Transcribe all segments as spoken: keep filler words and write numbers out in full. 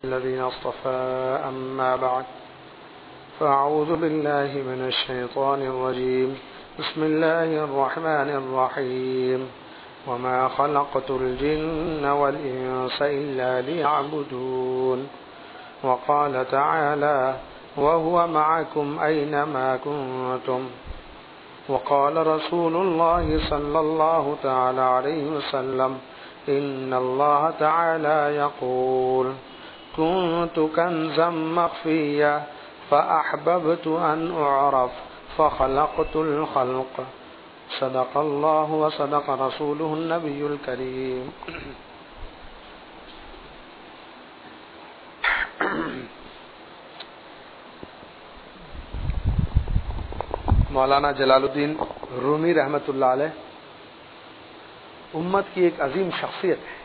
الذين اصطفى أما بعد فأعوذ بالله من الشيطان الرجيم بسم الله الرحمن الرحيم وما خلقت الجن والإنس إلا ليعبدون وقال تعالى وهو معكم أينما كنتم وقال رسول الله صلى الله تعالى عليه وسلم إن الله تعالى يقول كنت كنزا مخفيا فأحببت أن أعرف فخلقت الخلق صدق الله وصدق رسوله النبي الكريم. مولانا جلال الدین رومی رحمۃ اللہ علیہ امت کی ایک عظیم شخصیت ہے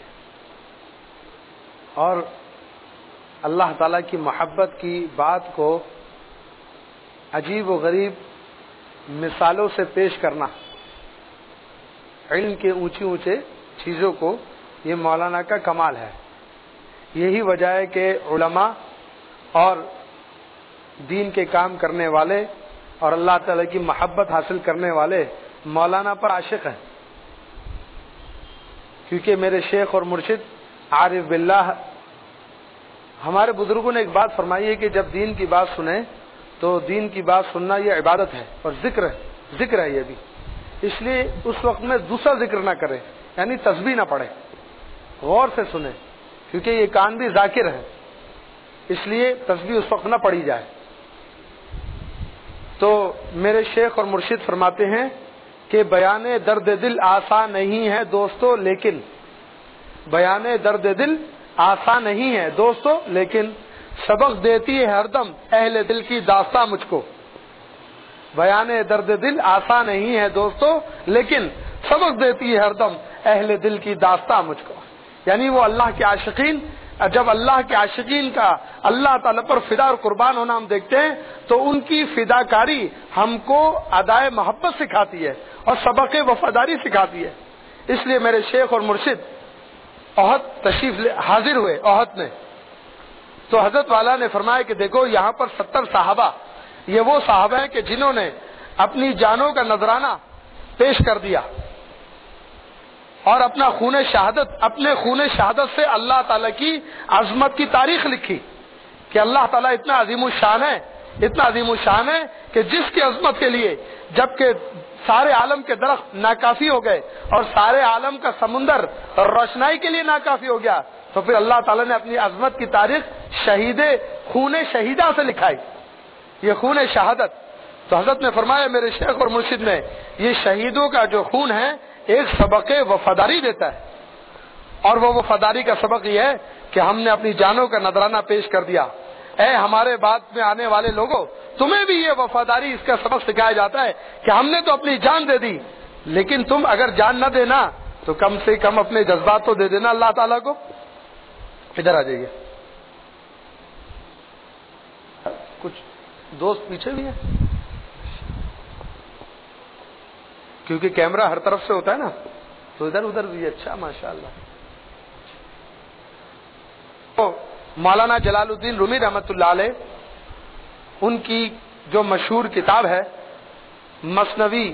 اور اللہ تعالیٰ کی محبت کی بات کو عجیب و غریب مثالوں سے پیش کرنا، علم کے اونچی اونچے چیزوں کو، یہ مولانا کا کمال ہے. یہی وجہ ہے کہ علماء اور دین کے کام کرنے والے اور اللہ تعالیٰ کی محبت حاصل کرنے والے مولانا پر عاشق ہیں، کیونکہ میرے شیخ اور مرشد عارف باللہ، ہمارے بزرگوں نے ایک بات فرمائی ہے کہ جب دین کی بات سنیں تو دین کی بات سننا یہ عبادت ہے اور ذکر ہے ذکر ہے یہ بھی. اس لیے اس وقت میں دوسرا ذکر نہ کریں، یعنی تسبیح نہ پڑھیں، غور سے سنیں، کیونکہ یہ کان بھی ذاکر ہے، اس لیے تسبیح اس وقت نہ پڑھی جائے. تو میرے شیخ اور مرشد فرماتے ہیں کہ بیان درد دل آسان نہیں ہے دوستو، لیکن بیان درد دل آسان نہیں ہے دوستو لیکن سبق دیتی ہے ہر دم اہل دل کی داستاں مجھ کو. بیان درد دل آسان نہیں ہے دوستو لیکن سبق دیتی ہے ہر دم اہل دل کی داستاں مجھ کو. یعنی وہ اللہ کے عاشقین، جب اللہ کے عاشقین کا اللہ تعالیٰ پر فدا اور قربان ہونا ہم دیکھتے ہیں تو ان کی فداکاری ہم کو ادائے محبت سکھاتی ہے اور سبق وفاداری سکھاتی ہے. اس لیے میرے شیخ اور مرشد احد تشریف حاضر ہوئے احد میں، تو حضرت والا نے فرمایا کہ دیکھو یہاں پر ستر صحابہ، یہ وہ صحابہ ہیں کہ جنہوں نے اپنی جانوں کا نذرانہ پیش کر دیا اور اپنا خون شہادت اپنے خون شہادت سے اللہ تعالیٰ کی عظمت کی تاریخ لکھی کہ اللہ تعالیٰ اتنا عظیم الشان ہے اتنا عظیم الشان ہے کہ جس کی عظمت کے لیے جبکہ سارے عالم کے درخت ناکافی ہو گئے اور سارے عالم کا سمندر روشنائی کے لیے ناکافی ہو گیا، تو پھر اللہ تعالیٰ نے اپنی عظمت کی تاریخ شہید خون شہیدہ سے لکھائی، یہ خون شہادت. تو حضرت نے فرمایا میرے شیخ اور مرشد نے یہ شہیدوں کا جو خون ہے ایک سبق وفاداری دیتا ہے، اور وہ وفاداری کا سبق یہ ہے کہ ہم نے اپنی جانوں کا نذرانہ پیش کر دیا. اے ہمارے بعد میں آنے والے لوگوں، تمہیں بھی یہ وفاداری اس کا سبق سکھایا جاتا ہے کہ ہم نے تو اپنی جان دے دی، لیکن تم اگر جان نہ دینا تو کم سے کم اپنے جذبات تو دے دینا اللہ تعالیٰ کو. ادھر آ جائیے، کچھ دوست پیچھے بھی ہیں کیونکہ کیمرہ ہر طرف سے ہوتا ہے نا، تو ادھر ادھر بھی. اچھا ماشاء اللہ. تو مولانا جلال الدین رومی رحمۃ اللہ علیہ، ان کی جو مشہور کتاب ہے مثنوی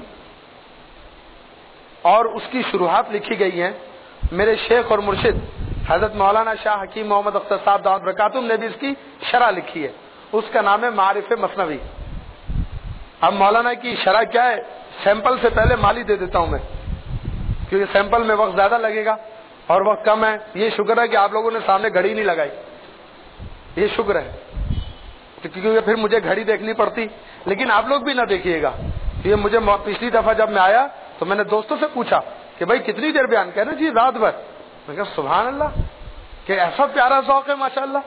اور اس کی شروحات لکھی گئی ہیں، میرے شیخ اور مرشد حضرت مولانا شاہ حکیم محمد اختر صاحب دعوت برکاتہم نے بھی اس کی شرح لکھی ہے، اس کا نام ہے معارف مثنوی. اب مولانا کی شرح کیا ہے، سیمپل سے پہلے مالی دے دیتا ہوں میں، کیونکہ سیمپل میں وقت زیادہ لگے گا اور وقت کم ہے. یہ شکر ہے کہ آپ لوگوں نے سامنے گھڑی نہیں لگائی، یہ شکر ہے، کیونکہ پھر مجھے گھڑی دیکھنی پڑتی. لیکن آپ لوگ بھی نہ دیکھیے گا. یہ مجھے پچھلی دفعہ جب میں آیا تو میں نے دوستوں سے پوچھا کہ بھائی کتنی دیر بیان کہنا جی رات بھر. میں کہا سبحان اللہ کہ ایسا پیارا ذوق ہے ماشاء اللہ.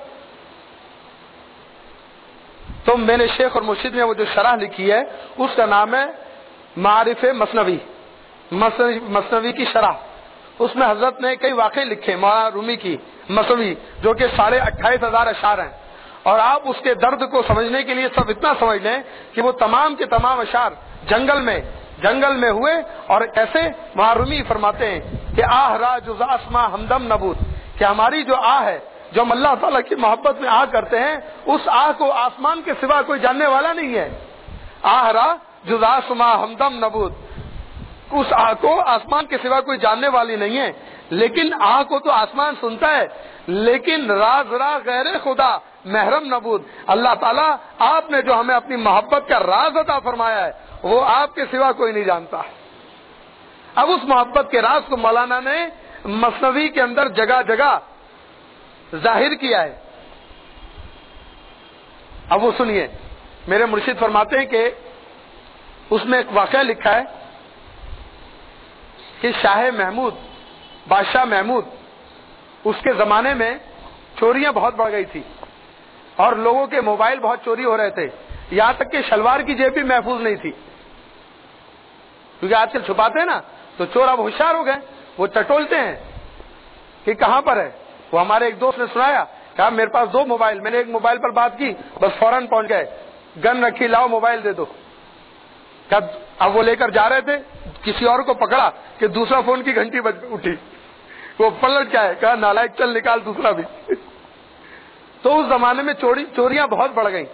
تو میرے شیخ اور مرشد نے وہ جو شرح لکھی ہے اس کا نام ہے معارف مثنوی، مثنوی کی شرح. اس میں حضرت نے کئی واقعے لکھے مولانا رومی کی مثنوی، جو کہ ساڑھے اٹھائیس ہزار اشعار ہیں، اور آپ اس کے درد کو سمجھنے کے لیے سب اتنا سمجھ لیں کہ وہ تمام کے تمام اشعار جنگل میں جنگل میں ہوئے. اور ایسے وہاں رومی فرماتے ہیں کہ آہ را جز اسما ہمدم نبود، کہ ہماری جو آہ ہے جو ہم اللہ تعالیٰ کی محبت میں آہ کرتے ہیں، اس آہ کو آسمان کے سوا کوئی جاننے والا نہیں ہے. آہ را جزا سما ہمدم نبود، اس آہ کو آسمان کے سوا کوئی جاننے والی نہیں ہے. لیکن آہ کو تو آسمان سنتا ہے، لیکن راز را غیر خدا محرم نبود. اللہ تعالیٰ آپ نے جو ہمیں اپنی محبت کا راز عطا فرمایا ہے وہ آپ کے سوا کوئی نہیں جانتا. اب اس محبت کے راز کو مولانا نے مثنوی کے اندر جگہ جگہ ظاہر کیا ہے. اب وہ سنیے، میرے مرشد فرماتے ہیں کہ اس میں ایک واقعہ لکھا ہے کہ شاہ محمود، بادشاہ محمود، اس کے زمانے میں چوریاں بہت بڑھ گئی تھی اور لوگوں کے موبائل بہت چوری ہو رہے تھے، یہاں تک کہ شلوار کی جیب بھی محفوظ نہیں تھی، کیونکہ آج کل چھپاتے ہیں نا تو چور اب ہوشیار ہو گئے، وہ ٹٹولتے ہیں کہ کہاں پر ہے. وہ ہمارے ایک دوست نے سنایا، کہا میرے پاس دو موبائل، میں نے ایک موبائل پر بات کی بس فوراً پہنچ گئے، گن رکھی، لاؤ موبائل دے دو. اب وہ لے کر جا رہے تھے، کسی اور کو پکڑا کہ دوسرا فون کی گھنٹی اٹھی، وہ پلٹ کیا ہے، کہا نالائق چل نکال دوسرا بھی. تو اس زمانے میں چوری چوریاں بہت بڑھ گئیں.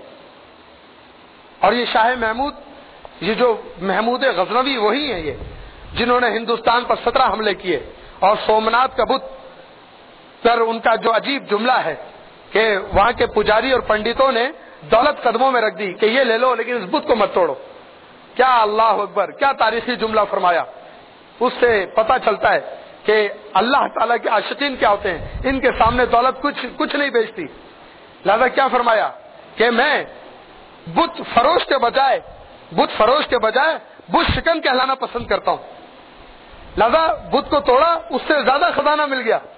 اور یہ شاہ محمود، یہ جو محمود غزنوی وہی ہیں یہ جنہوں نے ہندوستان پر سترہ حملے کیے، اور سومناتھ کا بت پر ان کا جو عجیب جملہ ہے کہ وہاں کے پجاری اور پنڈتوں نے دولت قدموں میں رکھ دی کہ یہ لے لو لیکن اس بت کو مت توڑو. کیا اللہ اکبر، کیا تاریخی جملہ فرمایا. اس سے پتہ چلتا ہے کہ اللہ تعالیٰ کے عاشقین کیا ہوتے ہیں، ان کے سامنے دولت کچھ کچھ نہیں بیچتی. لہذا کیا فرمایا کہ میں بت فروش کے بجائے بت فروش کے بجائے بت شکن کہلانا پسند کرتا ہوں. لہذا بت کو توڑا، اس سے زیادہ خزانہ مل گیا.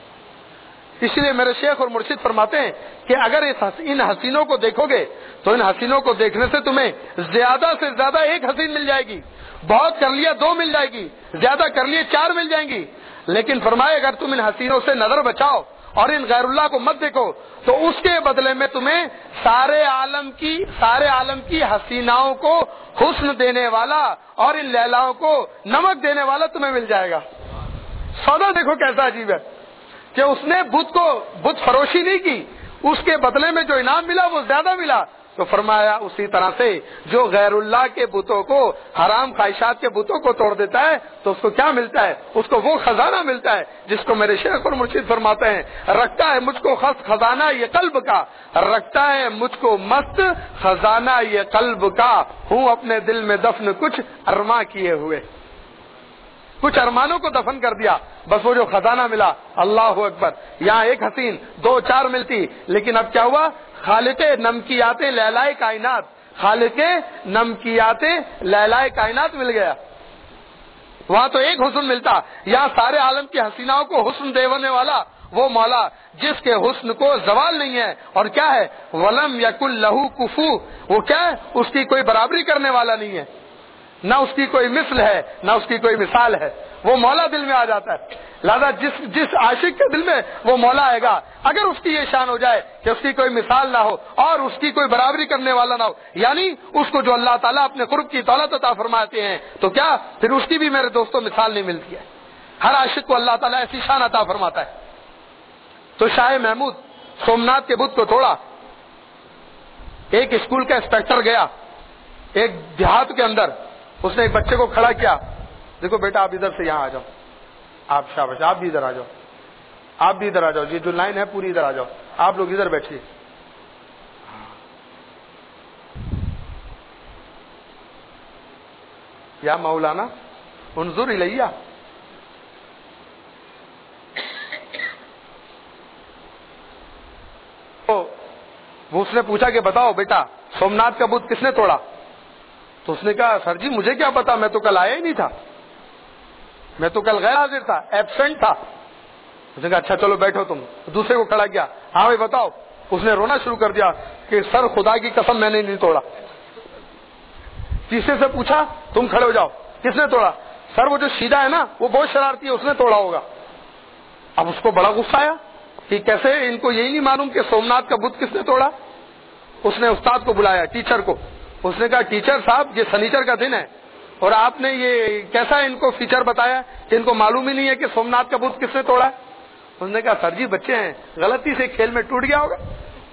اس لیے میرے شیخ اور مرشد فرماتے ہیں کہ اگر ان حسینوں کو دیکھو گے تو ان حسینوں کو دیکھنے سے تمہیں زیادہ سے زیادہ ایک حسین مل جائے گی، بہت کر لیا دو مل جائے گی، زیادہ کر لیے چار مل جائیں گی. لیکن فرمائے اگر تم ان حسینوں سے نظر بچاؤ اور ان غیر اللہ کو مت دیکھو تو اس کے بدلے میں تمہیں سارے عالم کی سارے عالم کی حسیناؤں کو حسن دینے والا اور ان لیلاؤں کو نمک دینے والا تمہیں مل جائے گا. سودا دیکھو کیسا عجیب ہے کہ اس نے بت کو بت فروشی نہیں کی، اس کے بدلے میں جو انعام ملا وہ زیادہ ملا. تو فرمایا اسی طرح سے جو غیر اللہ کے بتوں کو، حرام خواہشات کے بتوں کو توڑ دیتا ہے تو اس کو کیا ملتا ہے، اس کو وہ خزانہ ملتا ہے جس کو میرے شیخ اور مرشد فرماتے ہیں رکھتا ہے مجھ کو خست خزانہ یہ قلب کا، رکھتا ہے مجھ کو مست خزانہ یہ قلب کا، ہوں اپنے دل میں دفن کچھ ارماں کیے ہوئے. کچھ ارمانوں کو دفن کر دیا، بس وہ جو خزانہ ملا. اللہ اکبر. یہاں ایک حسین دو چار ملتی، لیکن اب کیا ہوا، خالق نمکیات لیلائے کائنات، خالق نمکیات لیلائے کائنات مل گیا. وہاں تو ایک حسن ملتا، یہاں سارے عالم کی حسیناؤں کو حسن دینے والا وہ مولا جس کے حسن کو زوال نہیں ہے. اور کیا ہے، ولم یکن لہو کفو، وہ کیا ہے، اس کی کوئی برابری کرنے والا نہیں ہے، نہ اس کی کوئی مثل ہے نہ اس کی کوئی مثال ہے. وہ مولا دل میں آ جاتا ہے. لہذا جس جس عاشق کے دل میں وہ مولا آئے گا، اگر اس کی یہ شان ہو جائے کہ اس کی کوئی مثال نہ ہو اور اس کی کوئی برابری کرنے والا نہ ہو، یعنی اس کو جو اللہ تعالیٰ اپنے قرب کی دولت عطا فرماتے ہیں، تو کیا پھر اس کی بھی میرے دوستوں مثال نہیں ملتی ہے. ہر عاشق کو اللہ تعالیٰ ایسی شان عطا فرماتا ہے. تو شاہ محمود سومناتھ کے بت کو توڑا. ایک اسکول کا انسپیکٹر گیا ایک دیہات کے اندر، اس نے ایک بچے کو کھڑا کیا، دیکھو بیٹا آپ ادھر سے یہاں آ جاؤ، آپ شاباش، آپ بھی ادھر آ جاؤ، آپ بھی ادھر آ جاؤ، یہ جو لائن ہے پوری ادھر آ جاؤ، آپ لوگ ادھر بیٹھیے. یا مولانا انظر الیہ، وہ اس نے پوچھا کہ بتاؤ بیٹا سومناتھ کا بت کس نے توڑا؟ تو اس نے کہا سر جی مجھے کیا پتا، میں تو کل آیا ہی نہیں تھا، میں تو کل غیر حاضر تھا، ایبسینٹ تھا. اس نے کہا اچھا چلو بیٹھو تم. دوسرے کو کھڑا کیا، ہاں بھائی بتاؤ. اس نے رونا شروع کر دیا کہ سر خدا کی قسم میں نے نہیں توڑا. تیسرے سے پوچھا تم کھڑے ہو جاؤ، کس نے توڑا؟ سر وہ جو سیدھا ہے نا وہ بہت شرارتی ہے، اس نے توڑا ہوگا. اب اس کو بڑا غصہ آیا کہ کیسے ان کو یہی نہیں معلوم کہ سومناتھ کا بت کس نے توڑا. اس نے استاد کو بلایا، ٹیچر کو. اس نے کہا ٹیچر صاحب یہ سنیچر کا دن ہے اور آپ نے یہ کیسا ان کو فیچر بتایا کہ ان کو معلوم ہی نہیں ہے کہ سومناتھ کا بت کس نے توڑا. اس نے کہا سر جی بچے ہیں, غلطی سے کھیل میں ٹوٹ گیا ہوگا.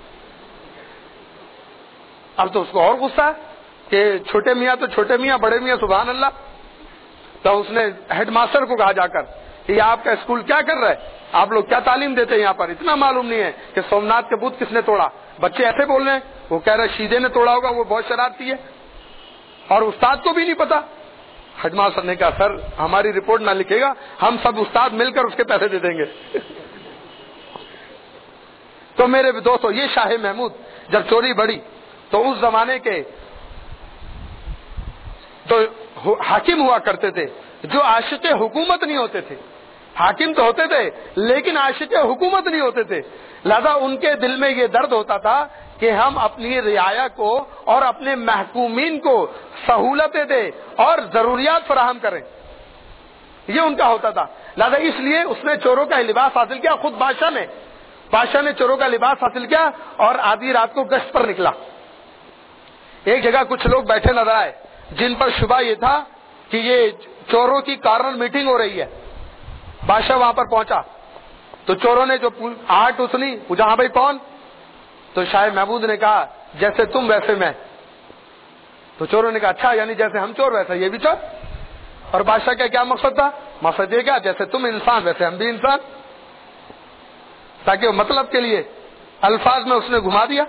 اب تو اس کو اور غصہ ہے کہ چھوٹے میاں تو چھوٹے میاں, بڑے میاں سبحان اللہ. تو اس نے ہیڈ ماسٹر کو کہا جا کر کہ یہ آپ کا اسکول کیا کر رہا ہے, آپ لوگ کیا تعلیم دیتے ہیں یہاں پر, اتنا معلوم نہیں ہے کہ سومناتھ کے بت کس نے توڑا. بچے ایسے بول رہے ہیں, وہ کہہ رہے شیدے نے توڑا ہوگا, وہ بہت شرارتی ہے, اور استاد کو بھی نہیں پتا. ہیڈ ماسٹر نے کہا سر ہماری رپورٹ نہ لکھے گا, ہم سب استاد مل کر اس کے پیسے دے دیں گے. تو میرے دوستو, یہ شاہ محمود جب چوری بڑھی تو اس زمانے کے تو حاکم ہوا کرتے تھے جو عاشق حکومت نہیں ہوتے تھے. حاکم تو ہوتے تھے لیکن عاشق حکومت نہیں ہوتے تھے. لہذا ان کے دل میں یہ درد ہوتا تھا کہ ہم اپنی رعایا کو اور اپنے محکومین کو سہولتیں دیں اور ضروریات فراہم کریں, یہ ان کا ہوتا تھا. لہذا اس لیے اس نے چوروں کا لباس حاصل کیا. خود بادشاہ نے بادشاہ نے چوروں کا لباس حاصل کیا اور آدھی رات کو گشت پر نکلا. ایک جگہ کچھ لوگ بیٹھے نظر آئے جن پر شبہ یہ تھا کہ یہ چوروں کی کارنر میٹنگ ہو رہی ہے. بادشاہ وہاں پر پہنچا تو چوروں نے جو آہٹ سنی, پوچھا ہاں بھائی کون. تو شاہ محمود نے کہا جیسے تم ویسے میں. تو چوروں نے کہا اچھا یعنی جیسے ہم چور ویسے یہ بھی چور. اور بادشاہ کا کیا مقصد تھا؟ مقصد یہ کیا, جیسے تم انسان ویسے ہم بھی انسان, تاکہ وہ مطلب کے لیے الفاظ میں اس نے گھما دیا.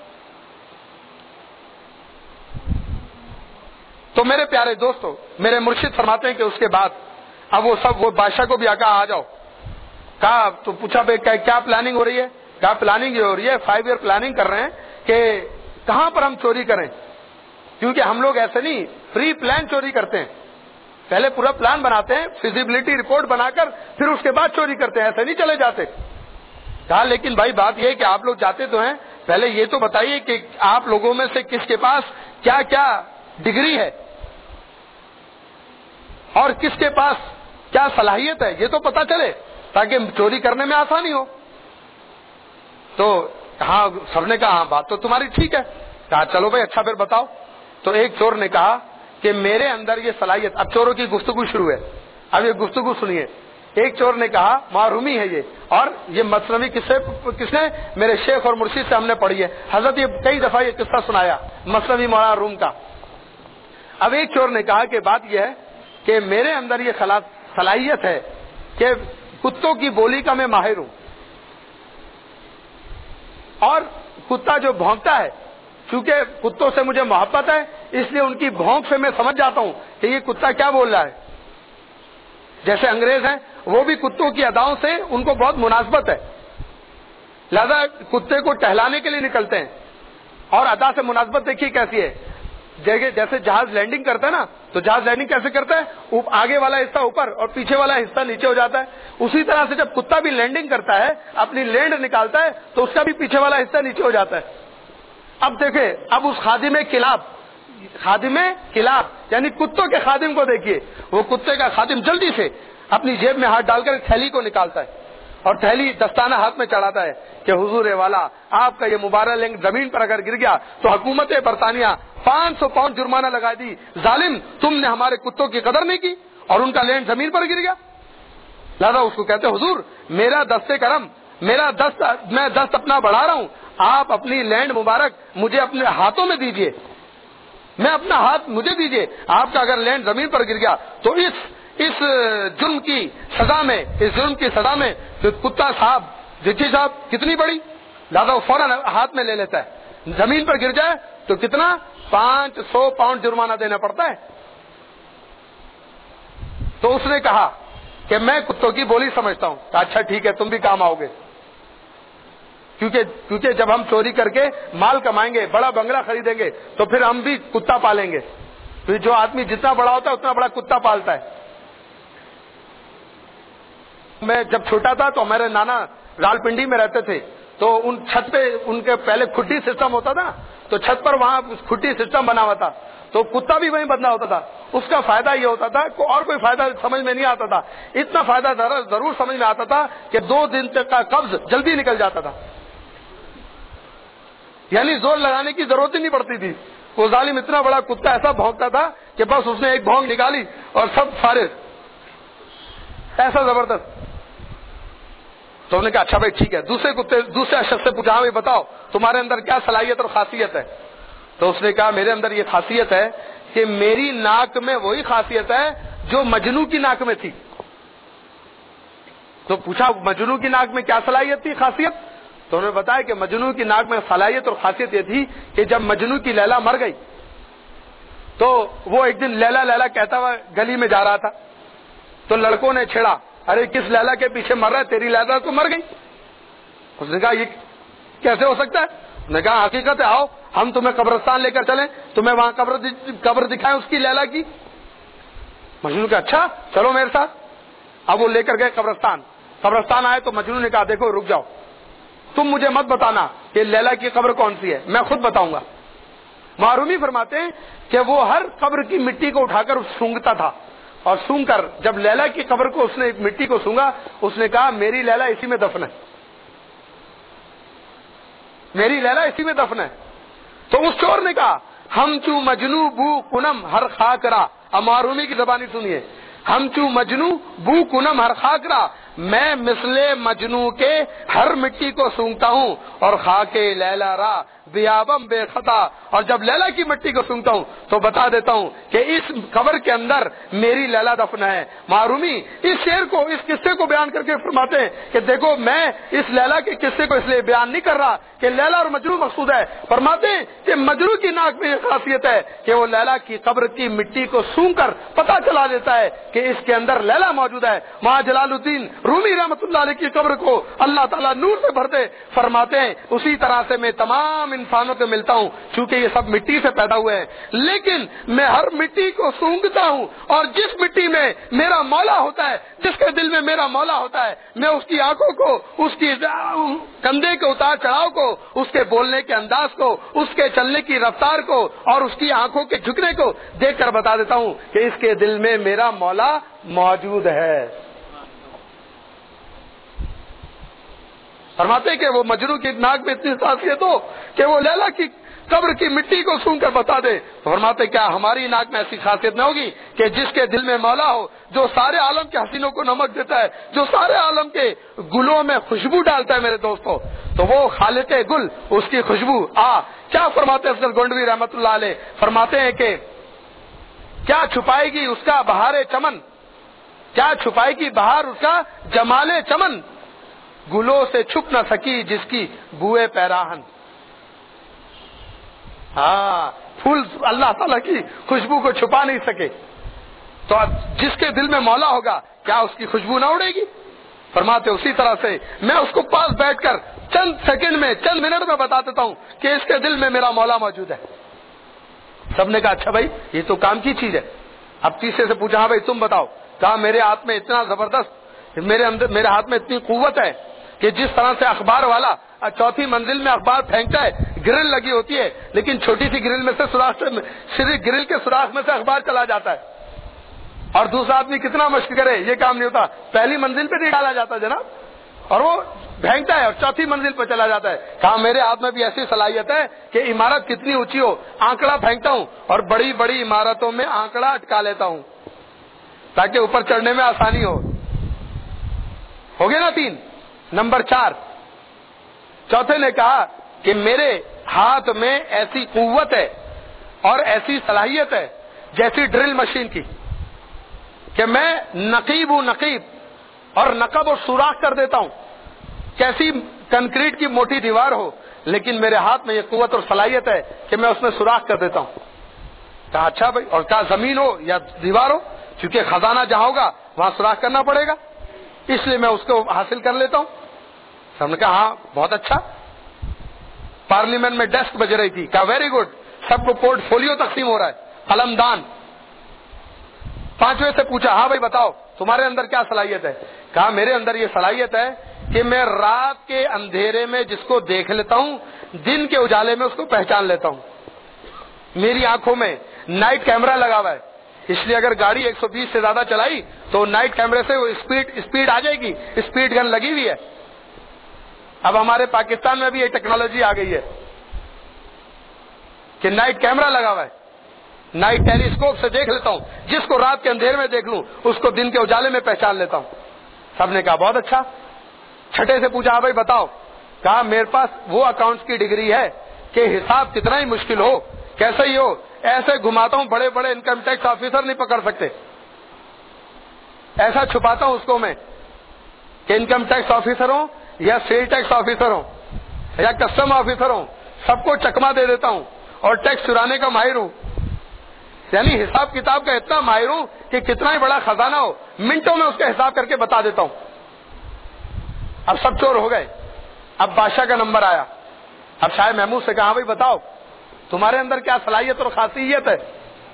تو میرے پیارے دوستو, میرے مرشد فرماتے ہیں کہ اس کے بعد اب وہ سب وہ بادشاہ کو بھی آ جاؤ کہا. تو پوچھا بھائی کیا پلاننگ ہو رہی ہے؟ کیا پلاننگ یہ ہو رہی ہے, فائیو ایئر پلاننگ کر رہے ہیں کہ کہاں پر ہم چوری کریں, کیونکہ ہم لوگ ایسے نہیں فری پلان چوری کرتے ہیں. پہلے پورا پلان بناتے ہیں, فیزیبلٹی رپورٹ بنا کر پھر اس کے بعد چوری کرتے ہیں, ایسے نہیں چلے جاتے. کہا لیکن بھائی بات یہ ہے کہ آپ لوگ جاتے تو ہیں, پہلے یہ تو بتائیے کہ آپ لوگوں میں سے کس کے پاس کیا کیا ڈگری ہے اور کس کے پاس کیا صلاحیت ہے, یہ تو پتا چلے تاکہ چوری کرنے میں آسانی ہو. تو ہاں سب نے کہا ہاں بات تو تمہاری ٹھیک ہے. کہا چلو بھائی اچھا پھر بتاؤ. تو ایک چور نے کہا کہ میرے اندر یہ صلاحیت. اب چوروں کی گفتگو شروع ہے, اب یہ گفتگو سنیے. ایک چور نے کہا معرومی ہے یہ, اور یہ مثنوی کس سے کس نے میرے شیخ اور مرشد سے ہم نے پڑھی ہے. حضرت یہ کئی دفعہ یہ قصہ سنایا مثنوی مولانا روم کا. اب ایک چور نے کہا کہ بات یہ ہے کہ میرے اندر یہ صلاحیت ہے کہ کتوں کی بولی کا میں ماہر ہوں, اور کتا جو بھونکتا ہے چونکہ کتوں سے مجھے محبت ہے اس لیے ان کی بھونک سے میں سمجھ جاتا ہوں کہ یہ کتا کیا بول رہا ہے. جیسے انگریز ہیں وہ بھی کتوں کی اداؤں سے ان کو بہت مناسبت ہے, لہذا کتے کو ٹہلانے کے لیے نکلتے ہیں. اور ادا سے مناسبت دیکھیے کیسی ہے, جیسے جہاز لینڈنگ کرتا ہے نا, تو جہاز لینڈنگ کیسے کرتا ہے, آگے والا حصہ اوپر اور پیچھے والا حصہ نیچے ہو جاتا ہے. اسی طرح سے جب کتا بھی لینڈنگ کرتا ہے, اپنی لینڈ نکالتا ہے, تو اس کا بھی پیچھے والا حصہ نیچے ہو جاتا ہے. اب دیکھیں, اب اس خادم کلاب خادم کلاب یعنی کتوں کے خادم کو دیکھیے, وہ کتے کا خادم جلدی سے اپنی جیب میں ہاتھ ڈال کر تھیلی کو نکالتا ہے اور تھیلی دستانہ ہاتھ میں چڑھاتا ہے کہ حضور والا آپ کا یہ مبارک لنگ زمین پر اگر گر گیا تو حکومت برطانیہ پانچ سو پاؤنڈ جرمانہ لگا دی. ظالم, تم نے ہمارے کتوں کی قدر نہیں کی اور ان کا لینڈ زمین پر گر گیا. لہذا اس کو کہتے حضور میرا دستے کرم, میرا دست میں دست اپنا بڑھا رہا ہوں, آپ اپنی لینڈ مبارک مجھے اپنے ہاتھوں میں دیجئے, میں اپنا ہاتھ مجھے دیجئے. آپ کا اگر لینڈ زمین پر گر گیا تو اس اس جرم کی سزا میں اس جرم کی سزا میں تو کتا صاحب ججی صاحب کتنی بڑی. لہٰذا وہ فوراً ہاتھ میں لے لیتا ہے, زمین پر گر جائے تو کتنا پانچ سو پاؤنڈ جرمانہ دینا پڑتا ہے. تو اس نے کہا کہ میں کتوں کی بولی سمجھتا ہوں. اچھا ٹھیک ہے, تم بھی کام آؤ گے, کیونکہ کیونکہ جب ہم چوری کر کے مال کمائیں گے, بڑا بنگلہ خریدیں گے, تو پھر ہم بھی کتا پالیں گے. تو جو آدمی جتنا بڑا ہوتا ہے اتنا بڑا کتا پالتا ہے. میں جب چھوٹا تھا تو ہمارے نانا رال پنڈی میں رہتے تھے, تو ان چھت پہ ان کے پہلے کھٹی سسٹم ہوتا تھا, تو چھت پر وہاں کھٹی سسٹم بنا ہوا تھا, تو کتا بھی وہیں بندھا ہوتا تھا. اس کا فائدہ یہ ہوتا تھا, اور کوئی فائدہ سمجھ میں نہیں آتا تھا, اتنا فائدہ ضرور سمجھ میں آتا تھا کہ دو دن تک کا قبض جلدی نکل جاتا تھا, یعنی زور لگانے کی ضرورت ہی نہیں پڑتی تھی. وہ ظالم اتنا بڑا کتا ایسا بھونکتا تھا کہ بس اس نے ایک بھونک نکالی اور سب فارغ, ایسا زبردست. تو انہوں نے کہا اچھا بھائی ٹھیک ہے. دوسرے کتے دوسرے شخص سے پوچھا, ہاں بھائی بتاؤ تمہارے اندر کیا صلاحیت اور خاصیت ہے؟ تو اس نے کہا میرے اندر یہ خاصیت ہے کہ میری ناک میں وہی خاصیت ہے جو مجنو کی ناک میں تھی. تو پوچھا مجنو کی ناک میں کیا صلاحیت تھی, خاصیت؟ تو انہوں نے بتایا کہ مجنو کی ناک میں صلاحیت اور خاصیت یہ تھی کہ جب مجنو کی لیلا مر گئی تو وہ ایک دن لیلا لیلا کہتا ہوا گلی میں جا رہا تھا, تو لڑکوں نے چھیڑا, ارے کس لیلا کے پیچھے مر رہا ہے, تیری لیلا تو مر گئی. اس نے کہا یہ کیسے ہو سکتا ہے؟ اس نے کہا حقیقت ہے, آؤ ہم تمہیں قبرستان لے کر چلیں, تمہیں وہاں قبر قبر دکھائیں اس کی لیلا کی. مجنو کہا اچھا چلو میرے ساتھ. اب وہ لے کر گئے قبرستان. قبرستان آئے تو مجنو نے کہا دیکھو رک جاؤ, تم مجھے مت بتانا کہ لیلا کی قبر کون سی ہے, میں خود بتاؤں گا. معرومی فرماتے ہیں کہ وہ ہر قبر کی مٹی کو اٹھا کر سونگتا تھا, اور سونگ کر جب لیلا کی قبر کو اس نے مٹی کو سونگا, اس نے کہا میری لیلا اسی میں دفن ہے, میری لیلا اسی میں دفن ہے. تو اس چور نے کہا ہم چو مجنو بو کنم ہر خاکرا. اب معرومی کی زبانی سنیے, ہم چو مجنو بو کنم ہر خاکرا, میں مثل مجنو کے ہر مٹی کو سونگتا ہوں, اور خاکے لیلا را بیابم بے خطا, اور جب لیلا کی مٹی کو سونگتا ہوں تو بتا دیتا ہوں کہ اس قبر کے اندر میری لیلا دفن ہے. معرومی اس شعر کو, اس قصے کو بیان کر کے فرماتے ہیں کہ دیکھو میں اس لیلا کے قصے کو اس لیے بیان نہیں کر رہا کہ لیلا اور مجنو مقصود ہے. فرماتے ہیں کہ مجنو کی ناک میں یہ خاصیت ہے کہ وہ لیلا کی قبر کی مٹی کو سونگ کر پتا چلا دیتا ہے کہ اس کے اندر لیلا موجود ہے. وہاں جلال الدین رومی رحمۃ اللہ علیہ کی قبر کو اللہ تعالیٰ نور سے بھر دے. فرماتے ہیں اسی طرح سے میں تمام انسانوں کو ملتا ہوں, چونکہ یہ سب مٹی سے پیدا ہوئے ہیں, لیکن میں ہر مٹی کو سونگتا ہوں, اور جس مٹی میں میرا مولا ہوتا ہے, جس کے دل میں میرا مولا ہوتا ہے, میں اس کی آنکھوں کو, اس کی کندھے کے اتار چڑھاؤ کو, اس کے بولنے کے انداز کو, اس کے چلنے کی رفتار کو, اور اس کی آنکھوں کے جھکنے کو دیکھ کر بتا دیتا ہوں کہ اس کے دل میں میرا مولا موجود ہے. فرماتے کہ وہ مجنو کی ناک میں اتنی خاصیت ہو کہ وہ لیلا کی قبر کی مٹی کو سونگ کر بتا دے. فرماتے کیا ہماری ناک میں ایسی خاصیت نہ ہوگی کہ جس کے دل میں مولا ہو, جو سارے عالم کے حسینوں کو نمک دیتا ہے, جو سارے عالم کے گلوں میں خوشبو ڈالتا ہے میرے دوستوں, تو وہ خالق گل اس کی خوشبو آ کیا فرماتے افضل گونڈوی رحمت اللہ علیہ, فرماتے ہیں کہ کیا چھپائے گی اس کا بہار چمن, کیا چھپائے گی بہار اس کا جمال چمن, گلوں سے چھپ نہ سکی جس کی بوئے پیراہن. ہاں پھول اللہ تعالیٰ کی خوشبو کو چھپا نہیں سکے, تو جس کے دل میں مولا ہوگا کیا اس کی خوشبو نہ اڑے گی؟ فرماتے اسی طرح سے میں اس کو پاس بیٹھ کر چند سیکنڈ میں, چند منٹ میں بتا دیتا ہوں کہ اس کے دل میں میرا مولا موجود ہے. سب نے کہا اچھا بھائی یہ تو کام کی چیز ہے. اب تیسرے سے پوچھا ہاں بھائی تم بتاؤ. کہا میرے ہاتھ میں اتنا زبردست, میرے اندر میرے ہاتھ میں اتنی قوت ہے کہ جس طرح سے اخبار والا چوتھی منزل میں اخبار پھینکتا ہے, گرل لگی ہوتی ہے لیکن چھوٹی سی گرل میں سے سوراخ, صرف گرل کے سوراخ میں سے اخبار چلا جاتا ہے, اور دوسرا آدمی کتنا مشق کرے یہ کام نہیں ہوتا, پہلی منزل پہ نہیں ڈالا جاتا جناب, اور وہ پھینکتا ہے اور چوتھی منزل پہ چلا جاتا ہے. کہا میرے ہاتھ میں بھی ایسی صلاحیت ہے کہ عمارت کتنی اونچی ہو آنکڑا پھینکتا ہوں, اور بڑی بڑی عمارتوں میں آنکڑا اٹکا لیتا ہوں تاکہ اوپر چڑھنے میں آسانی ہو. ہو گئے نا تین. نمبر چار, چوتھے نے کہا کہ میرے ہاتھ میں ایسی قوت ہے اور ایسی صلاحیت ہے جیسی ڈرل مشین کی, کہ میں نقیب ہوں نقیب, اور نقب اور سوراخ کر دیتا ہوں. کیسی کنکریٹ کی موٹی دیوار ہو لیکن میرے ہاتھ میں یہ قوت اور صلاحیت ہے کہ میں اس میں سوراخ کر دیتا ہوں. کہا اچھا بھائی, اور کہا زمین ہو یا دیوار ہو, کیونکہ خزانہ جہاں ہوگا وہاں سوراخ کرنا پڑے گا, اس لیے میں اس کو حاصل کر لیتا ہوں. سب نے کہا ہاں بہت اچھا. پارلیمنٹ میں ڈیسک بج رہی تھی, کہا ویری گڈ, سب کو پورٹ فولیو تقسیم ہو رہا ہے, قلم دان. پانچویں سے پوچھا ہاں بھائی بتاؤ تمہارے اندر کیا صلاحیت ہے؟ کہا میرے اندر یہ صلاحیت ہے کہ میں رات کے اندھیرے میں جس کو دیکھ لیتا ہوں دن کے اجالے میں اس کو پہچان لیتا ہوں. میری آنکھوں میں نائٹ کیمرہ لگا ہوا ہے, اس لیے اگر گاڑی ایک سو بیس سے زیادہ چلائی تو نائٹ کیمرے سے وہ اسپیڈ اسپیڈ آ جائے گی, اسپیڈ گن لگی ہوئی ہے. اب ہمارے پاکستان میں بھی یہ ٹیکنالوجی آ گئی ہے کہ نائٹ کیمرہ لگا ہوا ہے, نائٹ ٹیلیسکوپ سے دیکھ لیتا ہوں, جس کو رات کے اندھیرے میں دیکھ لوں اس کو دن کے اجالے میں پہچان لیتا ہوں. سب نے کہا بہت اچھا. چھٹے سے پوچھا بھائی بتاؤ, کہا میرے پاس وہ اکاؤنٹس کی ڈگری ہے کہ حساب کتنا ہی مشکل ہو, کیسا ہی ہو, ایسے گھماتا ہوں بڑے بڑے انکم ٹیکس آفیسر نہیں پکڑ سکتے. ایسا چھپاتا ہوں اس کو میں کہ انکم ٹیکس آفیسر ہوں یا سیل ٹیکس آفیسر ہوں یا کسٹم آفیسر ہوں, سب کو چکما دے دیتا ہوں اور ٹیکس چرانے کا ماہر ہوں. یعنی حساب کتاب کا اتنا ماہر ہوں کہ کتنا ہی بڑا خزانہ ہو منٹوں میں اس کا حساب کر کے بتا دیتا ہوں. اب سب چور ہو گئے. اب بادشاہ کا نمبر آیا. اب شاہ محمود سے کہا بھائی بتاؤ تمہارے اندر کیا صلاحیت اور خاصیت ہے.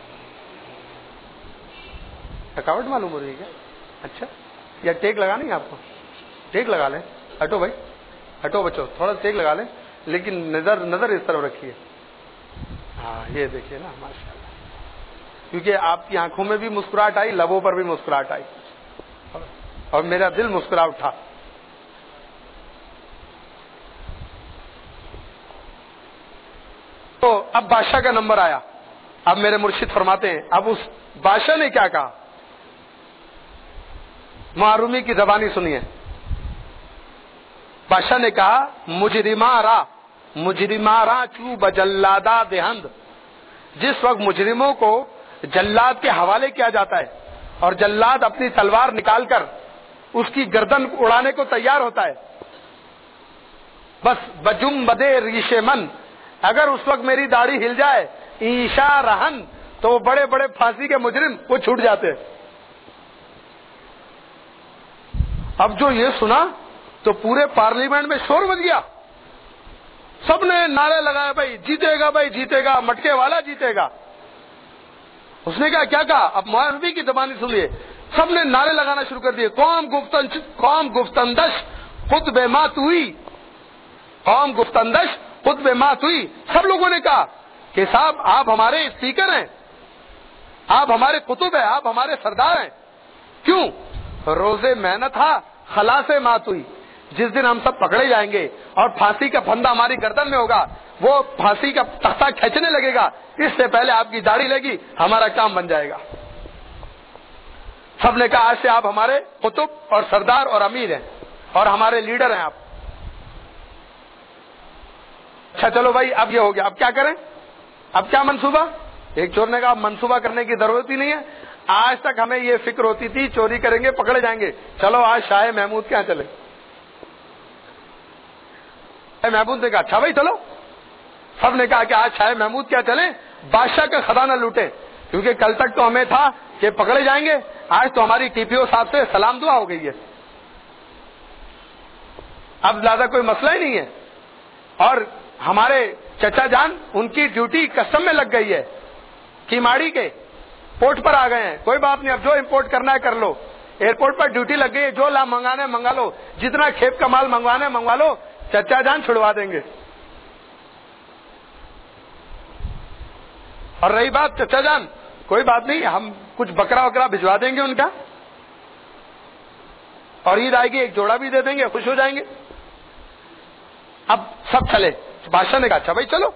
تھکاوٹ معلوم ہو رہی ہے کیا؟ اچھا, یا ٹیک لگانی ہے آپ کو؟ ٹیک لگا لیں. ہٹو بھائی, ہٹو بچو, تھوڑا ٹیک لگا لیں, لیکن نظر نظر اس طرف رکھیے. ہاں یہ دیکھیے نا ماشاء اللہ, کیونکہ آپ کی آنکھوں میں بھی مسکراہٹ آئی, لبوں پر بھی مسکراہٹ آئی اور میرا دل مسکرا اٹھا. تو اب بادشاہ کا نمبر آیا. اب میرے مرشد فرماتے ہیں, اب اس بادشاہ نے کیا کہا, معرومی کی زبانی سنیے. بادشاہ نے کہا مجرمہ را مجرمہ را چو بجلادا دہند. جس وقت مجرموں کو جلاد کے حوالے کیا جاتا ہے اور جلاد اپنی تلوار نکال کر اس کی گردن اڑانے کو تیار ہوتا ہے, بس بجم بدے ریش من, اگر اس وقت میری داڑھی ہل جائے ایشا رہن تو وہ بڑے بڑے پھانسی کے مجرم وہ چھوٹ جاتے. اب جو یہ سنا تو پورے پارلیمنٹ میں شور مچ گیا, سب نے نعرے لگائے بھائی جیتے گا, بھائی جیتے گا, مٹکے والا جیتے گا. اس نے کہا کیا کہا, اب معربی کی زبانی سنیے. سب نے نعرے لگانا شروع کر دیے, قوم گفتن قوم گفتندش خود بے مات ہوئی, قوم گفتندش خود بے مات ہوئی. سب لوگوں نے کہا کہ صاحب آپ ہمارے اسپیکر ہیں, آپ ہمارے قطب ہیں, آپ ہمارے سردار ہیں. کیوں؟ روزے محنت تھا خلاص مات ہوئی. جس دن ہم سب پکڑے جائیں گے اور پھانسی کا پھندا ہماری گردن میں ہوگا, وہ پھانسی کا تختہ کھینچنے لگے گا, اس سے پہلے آپ کی داڑھی لگی, ہمارا کام بن جائے گا. سب نے کہا آج سے آپ ہمارے قطب اور سردار اور امیر ہیں اور ہمارے لیڈر ہیں آپ. اچھا چلو بھائی اب یہ ہو گیا, اب کیا کریں, اب کیا منصوبہ. ایک چور نے کہا منصوبہ کرنے کی ضرورت ہی نہیں ہے, آج تک ہمیں یہ فکر ہوتی تھی چوری کریں گے پکڑے جائیں گے, چلو آج شاہ محمود کے یہاں چلے. محمود نے کہا اچھا بھائی چلو. سب نے کہا کہ آج شاہ محمود کیا چلیں, بادشاہ کا خزانہ لوٹیں, کیونکہ کل تک تو ہمیں تھا کہ پکڑے جائیں گے, آج تو ہماری ٹی پی او صاحب سے سلام دعا ہو گئی ہے, اب زیادہ کوئی مسئلہ ہی نہیں ہے. اور ہمارے چچا جان ان کی ڈیوٹی کسٹم میں لگ گئی ہے, کیماڑی کے پورٹ پر آ گئے ہیں, کوئی بات نہیں, اب جو امپورٹ کرنا ہے کر لو. ایئرپورٹ پر ڈیوٹی لگ گئی ہے, جو لا منگانا ہے منگا لو, جتنا کھیپ کا مال منگوانا ہے منگوا لو, چچا جان چھڑوا دیں گے. اور رہی بات چچا جان, کوئی بات نہیں, ہم کچھ بکرا وکرا بھجوا دیں گے ان کا, اور عید آئے گی ایک جوڑا بھی دے دیں گے, خوش ہو جائیں گے. اب سب چلے. بادشاہ نے کہا اچھا بھائی چلو.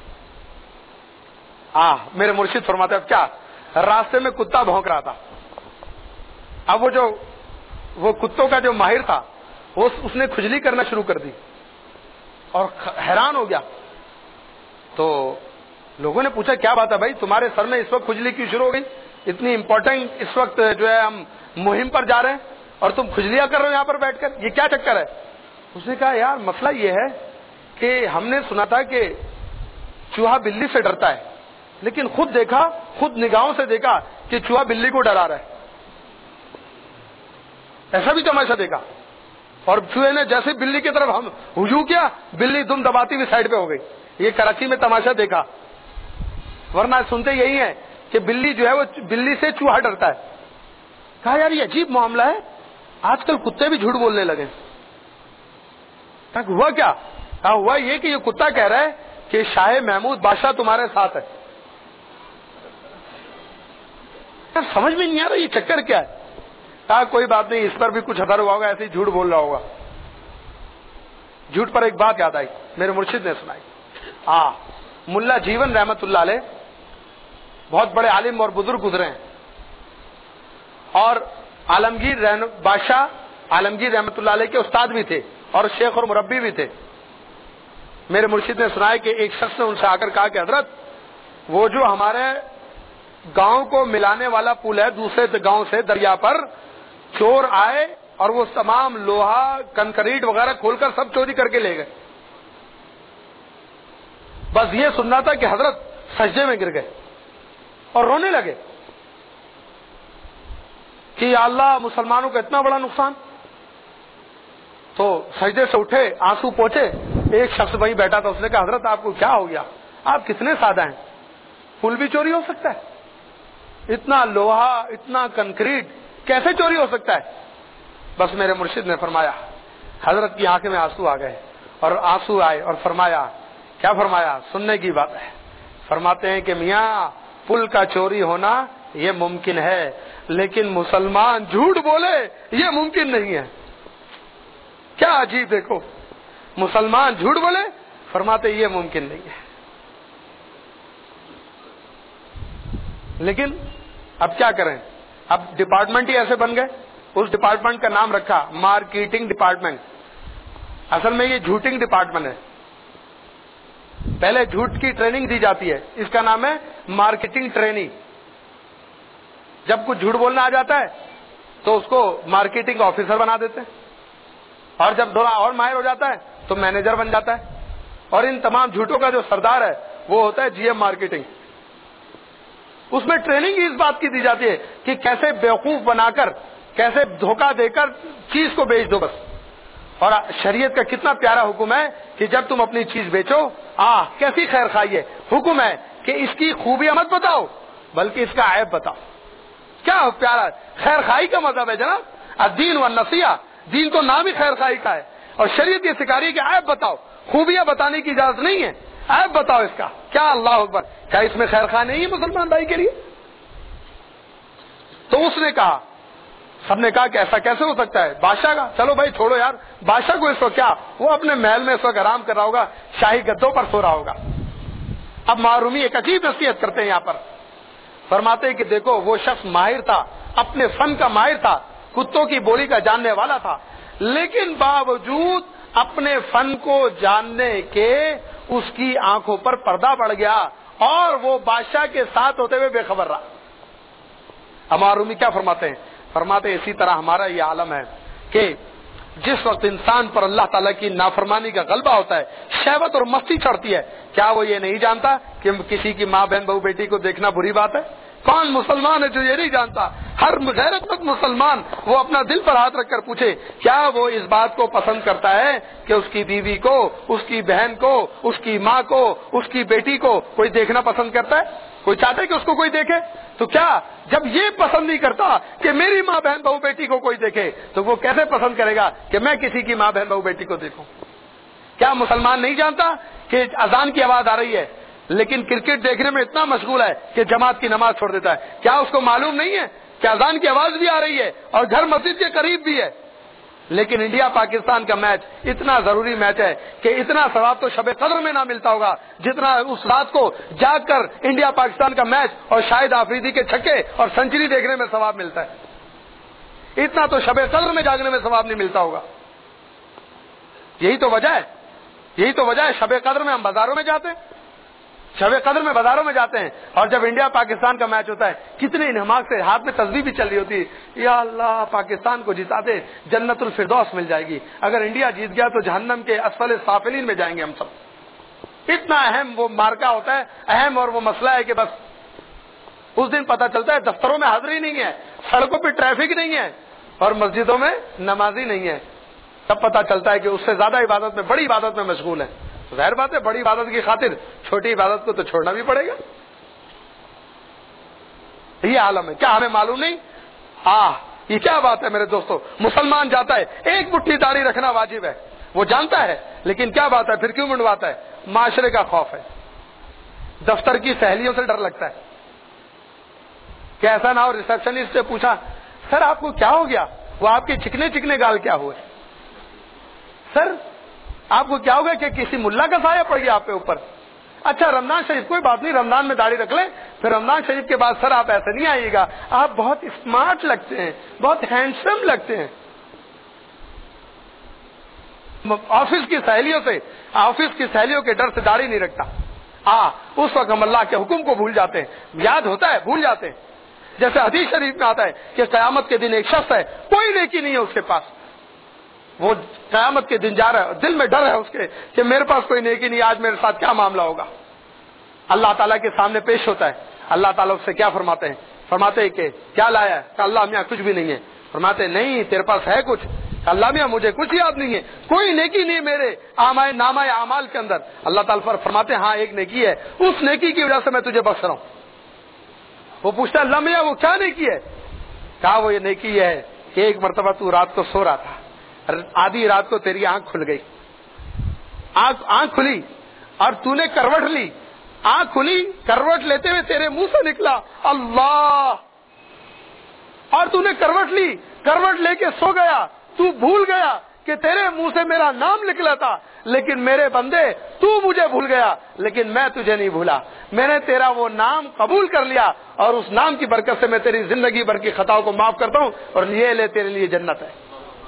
ہاں میرے مرشد فرماتے اب کیا, راستے میں کتا بھونک رہا تھا. اب وہ جو وہ کتوں کا جو ماہر تھا وہ اس نے کھجلی کرنا شروع کر دی اور حیران ہو گیا. تو لوگوں نے پوچھا کیا بات ہے بھائی, تمہارے سر میں اس وقت کھجلی کیوں شروع ہو گئی, اتنی امپورٹنٹ اس وقت جو ہے ہم مہم پر جا رہے ہیں اور تم کھجلیاں کر رہے ہو یہاں پر بیٹھ کر, یہ کیا چکر ہے. اس نے کہا یار مسئلہ یہ ہے کہ ہم نے سنا تھا کہ چوہا بلی سے ڈرتا ہے, لیکن خود دیکھا, خود نگاہوں سے دیکھا کہ چوہا بلی کو ڈرا رہا ہے. ایسا بھی تماشا دیکھا, اور چوہے نے جیسے بلی کی طرف ہم ہجوم کیا, بلی دم دباتی ہوئی سائڈ پہ ہو گئی. یہ کراچی میں تماشا دیکھا, ورنہ سنتے یہی ہے کہ بلی جو ہے وہ بلی سے چوہا ڈرتا ہے. کہا یار یہ عجیب معاملہ ہے, آج کل کتے بھی جھوٹ بولنے لگے. ہوا کیا؟ کہا ہوا یہ کہ یہ کتا کہہ رہا ہے کہ شاہ محمود بادشاہ تمہارے ساتھ ہے. سمجھ میں نہیں آ رہا یہ چکر کیا ہے. کہا کوئی بات نہیں, اس پر بھی کچھ اثر ہوا ہوگا, ایسے ہی جھوٹ بول رہا ہوگا. جھوٹ پر ایک بات یاد آئی, میرے مرشد نے سنائی. ہاں ملا جیون رحمت اللہ علیہ بہت بڑے عالم اور بزرگ گزرے ہیں, اور عالمگیر بادشاہ عالمگیر رحمت اللہ علیہ کے استاد بھی تھے. اور شیخ اور مربی بھی تھے. میرے مرشد نے سنایا کہ ایک شخص نے ان سے آ کر کہا کہ حضرت وہ جو ہمارے گاؤں کو ملانے والا پل ہے دوسرے گاؤں سے دریا پر، چور آئے اور وہ تمام لوہا کنکریٹ وغیرہ کھول کر سب چوری کر کے لے گئے. بس یہ سننا تھا کہ حضرت سجدے میں گر گئے اور رونے لگے کہ یا اللہ مسلمانوں کا اتنا بڑا نقصان. تو سجدے سے اٹھے، آنسو پہنچے. ایک شخص وہیں بیٹھا تھا، اس نے کہا حضرت آپ کو کیا ہو گیا، آپ کتنے سادہ ہیں، پل بھی چوری ہو سکتا ہے، اتنا لوہا اتنا کنکریٹ کیسے چوری ہو سکتا ہے؟ بس میرے مرشد نے فرمایا، حضرت کی آنکھیں میں آنسو آ گئے اور آنسو آئے اور فرمایا، کیا فرمایا، سننے کی بات ہے. فرماتے ہیں کہ میاں پل کا چوری ہونا یہ ممکن ہے، لیکن مسلمان جھوٹ بولے یہ ممکن نہیں ہے. کیا عجیب، دیکھو مسلمان جھوٹ بولے، فرماتے یہ ممکن نہیں ہے. لیکن اب کیا کریں، اب ڈپارٹمنٹ ہی ایسے بن گئے. اس ڈپارٹمنٹ کا نام رکھا مارکیٹنگ ڈپارٹمنٹ. اصل میں یہ جھوٹنگ ڈپارٹمنٹ ہے. پہلے جھوٹ کی ٹریننگ دی جاتی ہے، اس کا نام ہے مارکیٹنگ ٹریننگ. جب کچھ جھوٹ بولنا آ جاتا ہے تو اس کو مارکیٹنگ آفیسر بنا دیتے ہیں، اور جب تھوڑا اور ماہر ہو جاتا ہے تو مینیجر بن جاتا ہے. اور ان تمام جھوٹوں کا جو سردار ہے وہ ہوتا ہے جی ایم مارکیٹنگ. اس میں ٹریننگ اس بات کی دی جاتی ہے کہ کیسے بیوقوف بنا کر، کیسے دھوکہ دے کر چیز کو بیچ دو بس. اور شریعت کا کتنا پیارا حکم ہے کہ جب تم اپنی چیز بیچو، آ کیسی خیر خائی ہے، حکم ہے کہ اس کی خوبیاں مت بتاؤ بلکہ اس کا عیب بتاؤ. کیا پیارا خیر خائی کا مذہب ہے جناب. الدین والنصیحہ، دین تو نام ہی خیر خائی کا ہے، اور شریعت یہ سکھا رہی ہے کہ عیب بتاؤ، خوبیاں بتانے کی اجازت نہیں ہے، عیب بتاؤ اس کا. کیا اللہ اکبر، کیا اس میں خیر خواہ نہیں ہے مسلمان بھائی کے لیے؟ تو اس نے کہا، سب نے کہا کہ ایسا کیسے ہو سکتا ہے بادشاہ کا. چلو بھائی چھوڑو یار، بادشاہ کو اس وقت کیا، وہ اپنے محل میں اس وقت آرام کر رہا ہوگا، شاہی گدوں پر سو رہا ہوگا. اب معرومی ایک عجیب نصیحت کرتے ہیں یہاں پر. فرماتے ہیں کہ دیکھو وہ شخص ماہر تھا، اپنے فن کا ماہر تھا، کتوں کی بولی کا جاننے والا تھا، لیکن باوجود اپنے فن کو جاننے کے اس کی آنکھوں پر پردہ پڑ گیا اور وہ بادشاہ کے ساتھ ہوتے ہوئے بے خبر رہا. امارومی کیا فرماتے ہیں؟ فرماتے ہیں اسی طرح ہمارا یہ عالم ہے کہ جس وقت انسان پر اللہ تعالیٰ کی نافرمانی کا غلبہ ہوتا ہے، شہوت اور مستی چڑھتی ہے، کیا وہ یہ نہیں جانتا کہ کسی کی ماں بہن بہو بیٹی کو دیکھنا بری بات ہے؟ کون مسلمان ہے جو یہ نہیں جانتا؟ ہر غیرت مند مسلمان وہ اپنا دل پر ہاتھ رکھ کر پوچھے، کیا وہ اس بات کو پسند کرتا ہے کہ اس کی بیوی کو، اس کی بہن کو، اس کی ماں کو، اس کی بیٹی کو کوئی دیکھنا پسند کرتا ہے؟ کوئی چاہتا ہے کہ اس کو کوئی دیکھے؟ تو کیا جب یہ پسند نہیں کرتا کہ میری ماں بہن بہو بیٹی کو کوئی دیکھے تو وہ کیسے پسند کرے گا کہ میں کسی کی ماں بہن بہو بیٹی کو دیکھوں؟ کیا مسلمان نہیں جانتا کہ اذان کی آواز آ رہی ہے لیکن کرکٹ دیکھنے میں اتنا مشغول ہے کہ جماعت کی نماز چھوڑ دیتا ہے؟ کیا اس کو معلوم نہیں ہے کہ اذان کی آواز بھی آ رہی ہے اور گھر مسجد کے قریب بھی ہے؟ لیکن انڈیا پاکستان کا میچ اتنا ضروری میچ ہے کہ اتنا ثواب تو شب قدر میں نہ ملتا ہوگا جتنا اس رات کو جاگ کر انڈیا پاکستان کا میچ اور شاہد آفریدی کے چھکے اور سنچری دیکھنے میں ثواب ملتا ہے. اتنا تو شب قدر میں جاگنے میں ثواب نہیں ملتا ہوگا. یہی تو وجہ ہے، یہی تو وجہ ہے شب قدر میں ہم بازاروں میں جاتے ہیں، شب قدر میں بازاروں میں جاتے ہیں، اور جب انڈیا پاکستان کا میچ ہوتا ہے کتنے انہماک سے ہاتھ میں تسبیح بھی چل رہی ہوتی ہے، یا اللہ پاکستان کو جتا دے جنت الفردوس مل جائے گی، اگر انڈیا جیت گیا تو جہنم کے اسفل سافلین میں جائیں گے ہم سب. اتنا اہم وہ مارکا ہوتا ہے، اہم اور وہ مسئلہ ہے کہ بس اس دن پتہ چلتا ہے دفتروں میں حاضری نہیں ہے، سڑکوں پہ ٹریفک نہیں ہے اور مسجدوں میں نمازی نہیں ہے. تب پتہ چلتا ہے کہ اس سے زیادہ عبادت میں، بڑی عبادت میں مشغول ہے. ظاہر بات ہے بڑی عبادت کی خاطر چھوٹی عبادت کو تو چھوڑنا بھی پڑے گا. یہ عالم ہے. کیا ہمیں معلوم نہیں؟ آہ یہ کیا بات ہے میرے دوستو. مسلمان جاتا ہے ایک مٹھی داڑھی رکھنا واجب ہے، وہ جانتا ہے، لیکن کیا بات ہے پھر کیوں منڈواتا ہے؟ معاشرے کا خوف ہے، دفتر کی سہیلیوں سے ڈر لگتا ہے کہ ایسا نہ ہو ریسپشنسٹ سے پوچھا سر آپ کو کیا ہو گیا، وہ آپ کے چکنے چکنے گال کیا ہوئے؟ سر آپ کو کیا ہوگا کہ کسی ملا کا سایہ پڑ گیا آپ کے اوپر؟ اچھا رمضان شریف کوئی بات نہیں، رمضان میں داڑھی رکھ لیں، پھر رمضان شریف کے بعد سر آپ ایسے نہیں آئیے گا، آپ بہت اسمارٹ لگتے ہیں، بہت ہینڈسم لگتے ہیں. آفس کی سہیلیوں سے آفس کی سہیلیوں کے ڈر سے داڑھی نہیں رکھتا، ہاں اس وقت ہم اللہ کے حکم کو بھول جاتے ہیں، یاد ہوتا ہے بھول جاتے ہیں. جیسے حدیث شریف میں آتا ہے کہ قیامت کے دن ایک شخص ہے کوئی نیکی نہیں ہے اس کے پاس، وہ قیامت کے دن جا رہا ہے، دل میں ڈر ہے اس کے کہ میرے پاس کوئی نیکی نہیں، آج میرے ساتھ کیا معاملہ ہوگا. اللہ تعالیٰ کے سامنے پیش ہوتا ہے، اللہ تعالیٰ اس سے کیا فرماتے ہیں؟ فرماتے ہیں کہ کیا لایا ہے؟ کہ اللہ میاں کچھ بھی نہیں ہے. فرماتے نہیں تیرے پاس ہے کچھ؟ کہ اللہ میاں مجھے کچھ یاد نہیں ہے، کوئی نیکی نہیں میرے نامہ اعمال کے اندر. اللہ تعالیٰ فرماتے ہیں ہاں ایک نیکی ہے، اس نیکی کی وجہ سے میں تجھے بخش رہا ہوں. وہ پوچھتا ہے اللہ میاں وہ کیا نیکی ہے؟ کہا وہ یہ نیکی ہے کہ ایک مرتبہ تو رات کو سو رہا تھا، آدھی رات کو تیری آنکھ کھل گئی، آنکھ آنکھ کھلی اور تو نے کروٹ لی، آنکھ کھلی کروٹ لیتے ہوئے تیرے منہ سے نکلا اللہ، اور تو نے کروٹ لی، کروٹ لے کے سو گیا، تو بھول گیا کہ تیرے منہ سے میرا نام نکلا تھا، لیکن میرے بندے تو مجھے بھول گیا لیکن میں تجھے نہیں بھولا. میں نے تیرا وہ نام قبول کر لیا اور اس نام کی برکت سے میں تیری زندگی بھر کی خطاؤں کو معاف کرتا ہوں اور یہ لے تیرے لیے جنت ہے.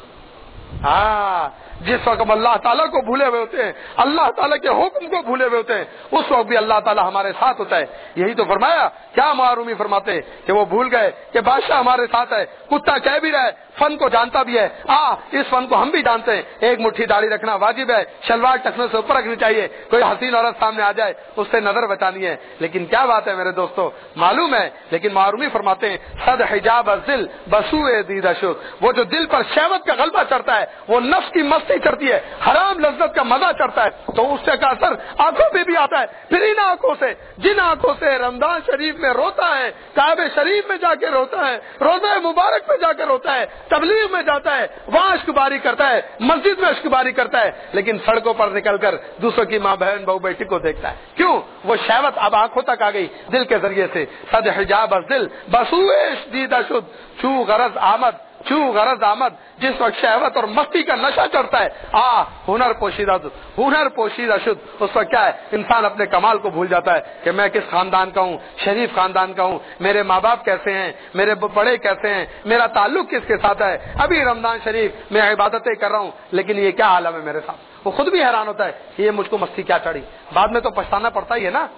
ہاں جس وقت ہم اللہ تعالیٰ کو بھولے ہوئے ہوتے ہیں، اللہ تعالیٰ کے حکم کو بھولے ہوئے ہوتے ہیں، اس وقت بھی اللہ تعالیٰ ہمارے ساتھ ہوتا ہے. یہی تو فرمایا کیا معرومی فرماتے ہیں کہ وہ بھول گئے کہ بادشاہ ہمارے ساتھ ہے، کتا کہہ بھی رہا ہے، فن کو جانتا بھی ہے، آ اس فن کو ہم بھی جانتے ہیں، ایک مٹھی داڑھی رکھنا واجب ہے، شلوار ٹخنے سے اوپر رکھنی چاہیے، کوئی حسین عورت سامنے آ جائے اس سے نظر بچانی ہے. لیکن کیا بات ہے میرے دوستو، معلوم ہے لیکن معرومی فرماتے ہیں صد حجاب الذل بسوء دیدہ شد، وہ جو دل پر شہوت کا غلبہ چڑھتا ہے، وہ نفس کی مستی چڑھتی ہے، حرام لذت کا مزہ چڑھتا ہے، تو اس سے کا اثر آنکھوں پہ بھی آتا ہے. پھر ان آنکھوں سے جن آنکھوں سے رمضان شریف میں روتا ہے، کعبے شریف میں جا کے روتا ہے، روزہ مبارک میں جا کے روتا ہے، تبلیغ میں جاتا ہے، وہاں اشک باری کرتا ہے، مسجد میں اشک باری کرتا ہے، لیکن سڑکوں پر نکل کر دوسروں کی ماں بہن بہو بیٹی کو دیکھتا ہے. کیوں؟ وہ شہوت اب آنکھوں تک آ گئی دل کے ذریعے سے. صد حجاب الذل بسوء دیدہ شد چو غرض آمد، چو غرض آمد، جس وقت شہوت اور مستی کا نشہ چڑھتا ہے، آ ہنر پوشیدہ ہنر پوشیدہ شد، اس وقت کیا ہے انسان اپنے کمال کو بھول جاتا ہے کہ میں کس خاندان کا ہوں، شریف خاندان کا ہوں، میرے ماں باپ کیسے ہیں، میرے بڑے کیسے ہیں، میرا تعلق کس کے ساتھ ہے. ابھی رمضان شریف میں عبادتیں کر رہا ہوں لیکن یہ کیا عالم ہے میرے ساتھ. وہ خود بھی حیران ہوتا ہے کہ یہ مجھ کو مستی کیا چڑھی، بعد میں تو پچھتانا پڑتا ہی ہے نا.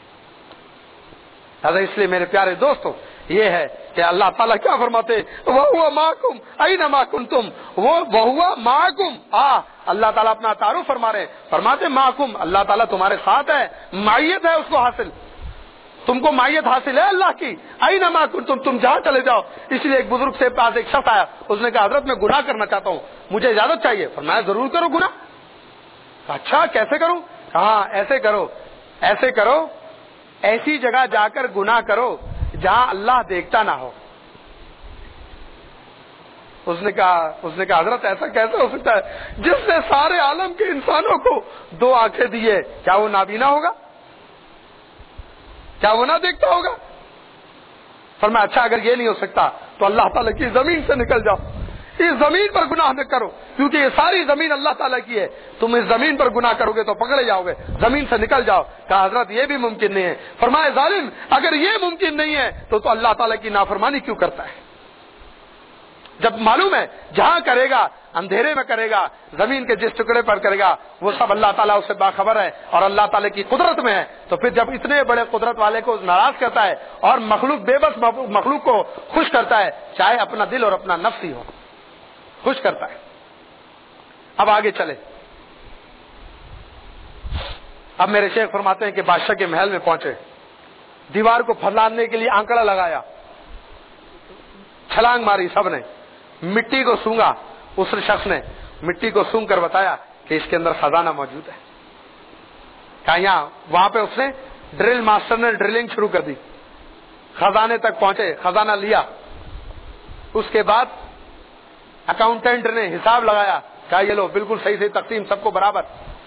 اس لیے میرے پیارے دوستو یہ ہے کہ اللہ تعالیٰ کیا فرماتے وَهُوَ مَعَكُمْ أَيْنَمَا كُنْتُمْ، وہ وَهُوَ مَعَكُمْ، آ اللہ تعالیٰ اپنا تعارف فرما رہے ہیں، فرماتے معکم، اللہ تعالیٰ تمہارے ساتھ ہے، معیت ہے اس کو حاصل، تم کو معیت حاصل ہے اللہ کی. أَيْنَمَا كُنْتُمْ، تم جہاں چلے جاؤ. اس لیے ایک بزرگ سے پاس ایک شخص آیا، اس نے کہا حضرت میں گناہ کرنا چاہتا ہوں، مجھے اجازت چاہیے. فرمایا ضرور کرو گناہ. اچھا کیسے کروں؟ کہاں ایسے کرو ایسے کرو ایسی جگہ جا کر گناہ کرو جہاں اللہ دیکھتا نہ ہو. اس نے کہا اس نے کہا حضرت ایسا کیسے ہو سکتا ہے، جس نے سارے عالم کے انسانوں کو دو آنکھیں دی ہے، کیا وہ نابینا ہوگا؟ کیا وہ نہ دیکھتا ہوگا؟ فرمایا اچھا اگر یہ نہیں ہو سکتا تو اللہ تعالیٰ کی زمین سے نکل جاؤ، اس زمین پر گناہ نہ کرو، کیونکہ یہ ساری زمین اللہ تعالیٰ کی ہے، تم اس زمین پر گناہ کرو گے تو پکڑے جاؤ گے، زمین سے نکل جاؤ. کہا حضرت یہ بھی ممکن نہیں ہے. فرمائے ظالم اگر یہ ممکن نہیں ہے تو تو اللہ تعالیٰ کی نافرمانی کیوں کرتا ہے؟ جب معلوم ہے جہاں کرے گا اندھیرے میں کرے گا، زمین کے جس ٹکڑے پر کرے گا وہ سب اللہ تعالیٰ اس سے باخبر ہے اور اللہ تعالیٰ کی قدرت میں ہے. تو پھر جب اتنے بڑے قدرت والے کو ناراض کرتا ہے اور مخلوق بے بس مخلوق کو خوش کرتا ہے، چاہے اپنا دل اور اپنا نفس ہی ہو، خوش کرتا ہے. اب آگے چلے. اب میرے شیخ فرماتے ہیں کہ بادشاہ کے محل میں پہنچے، دیوار کو پھلاننے کے لیے آنکڑا لگایا، چھلانگ ماری سب نے، مٹی کو سونگا. اس شخص نے مٹی کو سونگ کر بتایا کہ اس کے اندر خزانہ موجود ہے. کہا یہاں وہاں پہ اس نے ڈرل ماسٹر نے ڈرلنگ شروع کر دی، خزانے تک پہنچے، خزانہ لیا. اس کے بعد اکاؤنٹنٹ نے حساب لگایا، کہا یہ لو بالکل صحیح صحیح تقسیم سب کو برابر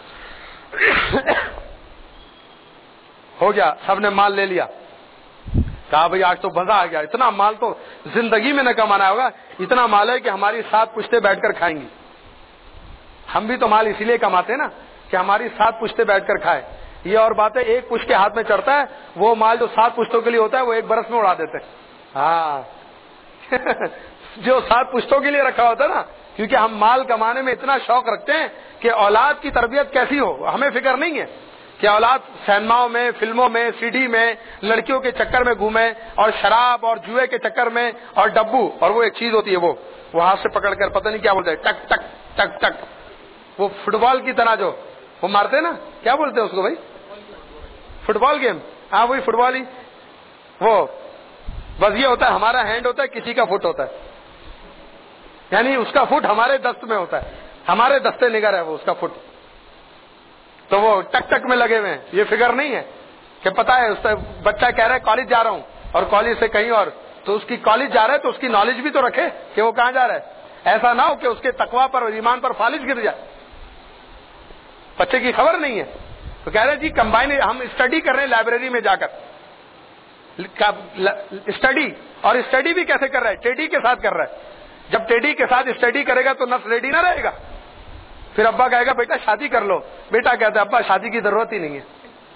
ہو گیا، سب نے مال لے لیا. کہا بھئی آج تو مزہ آ گیا، اتنا مال تو زندگی میں نہ کمانا ہوگا، اتنا مال ہے کہ ہماری سات پشتے بیٹھ کر کھائیں گی. ہم بھی تو مال اسی لیے کماتے ہیں نا کہ ہماری سات پشتے بیٹھ کر کھائے. یہ اور بات ہے ایک پشت کے ہاتھ میں چڑھتا ہے، وہ مال جو سات پشتوں کے لیے ہوتا ہے وہ ایک برس میں اڑا دیتے ہیں. ہاں جو سات پشتوں کے لیے رکھا ہوتا ہے نا کیونکہ ہم مال کمانے میں اتنا شوق رکھتے ہیں کہ اولاد کی تربیت کیسی ہو ہمیں فکر نہیں ہے کہ اولاد سینماؤں میں، فلموں میں، سی ڈی میں، لڑکیوں کے چکر میں گھومے اور شراب اور جوئے کے چکر میں اور ڈبو، اور وہ ایک چیز ہوتی ہے وہ وہ ہاتھ سے پکڑ کر پتہ نہیں کیا بولتے ہیں، ٹک ٹک ٹک ٹک، وہ فٹ بال کی طرح جو وہ مارتے نا، کیا بولتے ہیں اس کو بھائی؟ فٹ بال گیم، ہاں وہی فٹ بال ہی. وہ بس یہ ہوتا ہے ہمارا ہینڈ ہوتا ہے، کسی کا فٹ ہوتا ہے، یعنی اس کا فٹ ہمارے دست میں ہوتا ہے، ہمارے دستے نگر ہے وہ اس کا فٹ. تو وہ ٹک ٹک میں لگے ہوئے ہیں. یہ فکر نہیں ہے کہ پتا ہے اس بچہ کہہ رہا ہے کالج جا رہا ہوں اور کالج سے کہیں اور، تو اس کی کالج جا رہا ہے تو اس کی نالج بھی تو رکھے کہ وہ کہاں جا رہا ہے. ایسا نہ ہو کہ اس کے تقویٰ پر اور ایمان پر فالج گر جائے. بچے کی خبر نہیں ہے تو کہہ رہے جی کمبائن ہم اسٹڈی کر رہے ہیں لائبریری میں جا کر. اسٹڈی اور اسٹڈی بھی کیسے کر رہا ہے؟ ٹیڈی کے ساتھ کر رہا ہے. جب ٹیڈی کے ساتھ اسٹڈی کرے گا تو نفس ریڈی نہ رہے گا. پھر ابا کہے گا بیٹا شادی کر لو، بیٹا کہتا ہے ابا شادی کی ضرورت ہی نہیں ہے،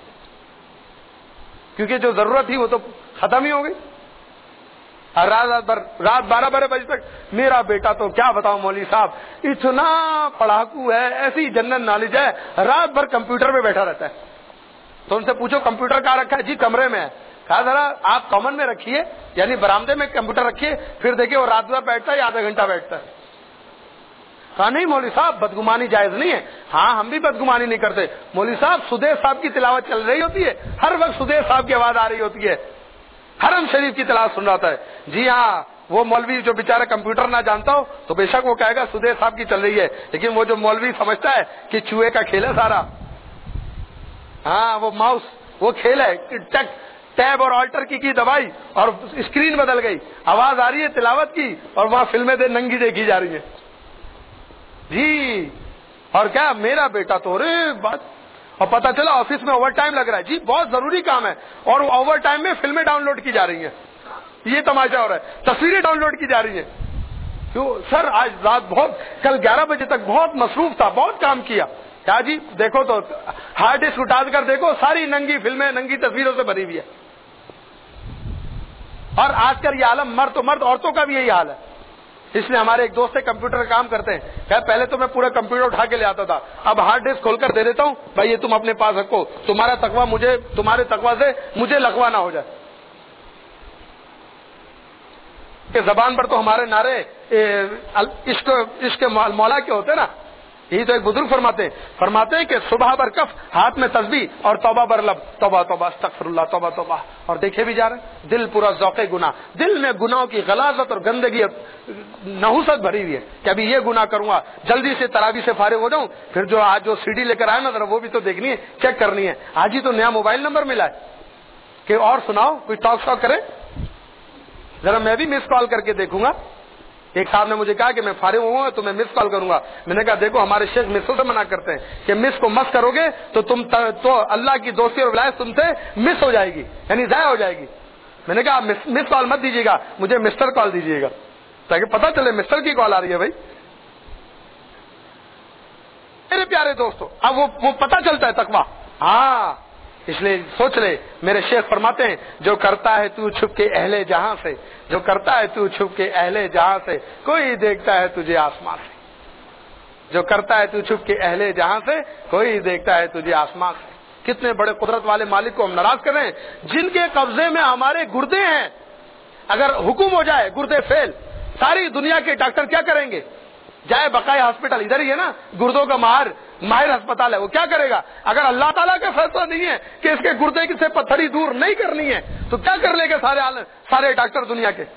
کیونکہ جو ضرورت تھی وہ تو ختم ہی ہو گئی. اور رات رات بھر رات بارہ بارہ بجے تک میرا بیٹا تو کیا بتاؤ مولوی صاحب اتنا پڑھاکو ہے، ایسی جنرل نالج ہے، رات بھر کمپیوٹر پہ بیٹھا رہتا ہے. تو ان سے پوچھو کمپیوٹر کہاں رکھا ہے؟ جی کمرے میں ہے. کہا ذرا آپ کامن میں رکھیے، یعنی برآمدے میں کمپیوٹر رکھیے، پھر دیکھیے وہ رات بھر بیٹھتا ہے یا آدھا گھنٹہ بیٹھتا ہے. کہا نہیں مولوی صاحب بدگمانی جائز نہیں ہے. ہاں ہم بھی بدگمانی نہیں کرتے مولوی صاحب. سدیش صاحب کی تلاوت چل رہی ہوتی ہے، ہر وقت سدیش صاحب کی آواز آ رہی ہوتی ہے، حرم شریف کی تلاوت سن رہا ہوتا ہے. جی ہاں وہ مولوی جو بیچارہ کمپیوٹر نہ جانتا ہو تو بے شک وہ کہے گا سدیش صاحب کی چل رہی ہے، لیکن وہ جو مولوی سمجھتا ہے کہ چوہے کا کھیل ہے سارا، ہاں وہ ماؤس وہ کھیل ہے، ٹک ٹیب اور آلٹر کی کی دبائی اور اسکرین بدل گئی، آواز آ رہی ہے تلاوت کی اور وہاں فلمیں دے ننگی دیکھی جا رہی ہیں. جی اور کیا میرا بیٹا تو رے بات، اور پتا چلا آفس میں اوور ٹائم لگ رہا ہے. جی بہت ضروری کام ہے، اور اوور ٹائم میں فلمیں ڈاؤن لوڈ کی جا رہی ہیں. یہ تماشا ہو رہا ہے، تصویریں ڈاؤن لوڈ کی جا رہی ہیں. کیوں سر آج رات بہت، کل گیارہ بجے تک بہت مصروف تھا، بہت کام کیا. کیا جی دیکھو تو ہارڈ ڈسک اٹھا کر دیکھو ساری ننگی فلمیں ننگی تصویروں سے بھری ہوئی ہے. اور آج کل یہ عالم مرد تو مرد عورتوں کا بھی یہی حال ہے. اس لیے ہمارے ایک دوست کمپیوٹر کام کرتے ہیں، کہ پہلے تو میں پورا کمپیوٹر اٹھا کے لے آتا تھا، اب ہارڈ ڈسک کھول کر دے دیتا ہوں، بھائی یہ تم اپنے پاس رکھو، تمہارا تقویٰ مجھے، تمہارے تقویٰ سے مجھے لغوا نہ ہو جائے. کہ زبان پر تو ہمارے نعرے عشق عشق مولا کے ہوتے نا. یہی تو ایک بزرگ فرماتے ہیں فرماتے ہیں کہ صبح بر کف ہاتھ میں تسبیح اور توبہ بر لب، توبہ توبہ استغفر اللہ توبہ توبہ. اور دیکھے بھی جا رہے ہیں دل پورا ذوق گناہ، دل میں گناہوں کی غلاظت اور گندگی نحوست بھری ہوئی ہے کہ ابھی یہ گناہ کروں گا، جلدی سے تراویح سے فارغ ہو جاؤں، پھر جو آج جو سی ڈی لے کر آئے نا ذرا وہ بھی تو دیکھنی ہے، چیک کرنی ہے. آج ہی تو نیا موبائل نمبر ملا ہے کہ اور سناؤ کوئی ٹاک شاک کرے، ذرا میں بھی مس کال کر کے دیکھوں گا. ایک صاحب نے مجھے کہا کہ میں فارغ ہوں گا تو میں مس کال کروں گا. میں نے کہا دیکھو ہمارے شیخ مسوں سے منع کرتے ہیں کہ مس کو مس کرو گے تو تم تو اللہ کی دوستی اور ولایت تم سے مس ہو جائے گی، یعنی ضائع ہو جائے گی. میں نے کہا مس کال مت دیجیے گا، مجھے مسٹر کال دیجیے گا تاکہ پتہ چلے مسٹر کی کال آ رہی ہے. بھائی میرے پیارے دوستو اب وہ وہ پتہ چلتا ہے تقویٰ. ہاں اس لیے سوچ لے میرے شیخ فرماتے ہیں جو کرتا ہے تو چھپ کے اہل جہاں سے، جو کرتا ہے تو چھپ کے اہل جہاں سے، کوئی دیکھتا ہے تجھے آسمان سے. جو کرتا ہے تو چھپ کے اہل جہاں سے، کوئی دیکھتا ہے تجھے آسمان سے. کتنے بڑے قدرت والے مالک کو ہم ناراض کر رہے ہیں جن کے قبضے میں ہمارے گردے ہیں. اگر حکم ہو جائے گردے فیل، ساری دنیا کے ڈاکٹر کیا کریں گے؟ جائے بقایا ہاسپٹل ادھر ہی ہے نا، گردوں کا ماہر ماہر ہسپتال ہے، وہ کیا کرے گا؟ اگر اللہ تعالیٰ کا فیصلہ نہیں ہے کہ اس کے گردے سے پتھری دور نہیں کرنی ہے تو کیا کر لے گا سارے سارے ڈاکٹر دنیا کے؟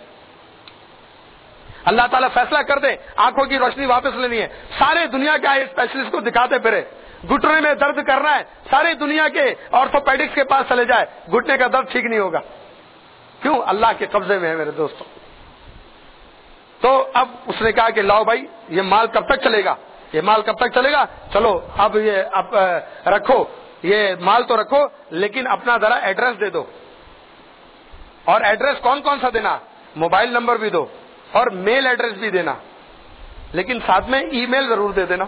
اللہ تعالیٰ فیصلہ کر دے آنکھوں کی روشنی واپس لینی ہے، سارے دنیا کے آئی اسپیشلسٹ کو دکھاتے پھرے. گھٹنے میں درد کرنا ہے، ساری دنیا کے آرتھوپیڈکس کے پاس چلے جائے، گھٹنے کا درد ٹھیک نہیں ہوگا. کیوں؟ اللہ کے قبضے میں ہے میرے دوستوں. تو اب اس نے کہا کہ لاؤ بھائی یہ مال کب تک چلے گا، یہ مال کب تک چلے گا؟ چلو اب یہ اب رکھو، یہ مال تو رکھو لیکن اپنا ذرا ایڈریس دے دو. اور ایڈریس کون کون سا دینا؟ موبائل نمبر بھی دو اور میل ایڈریس بھی دینا، لیکن ساتھ میں ای میل ضرور دے دینا.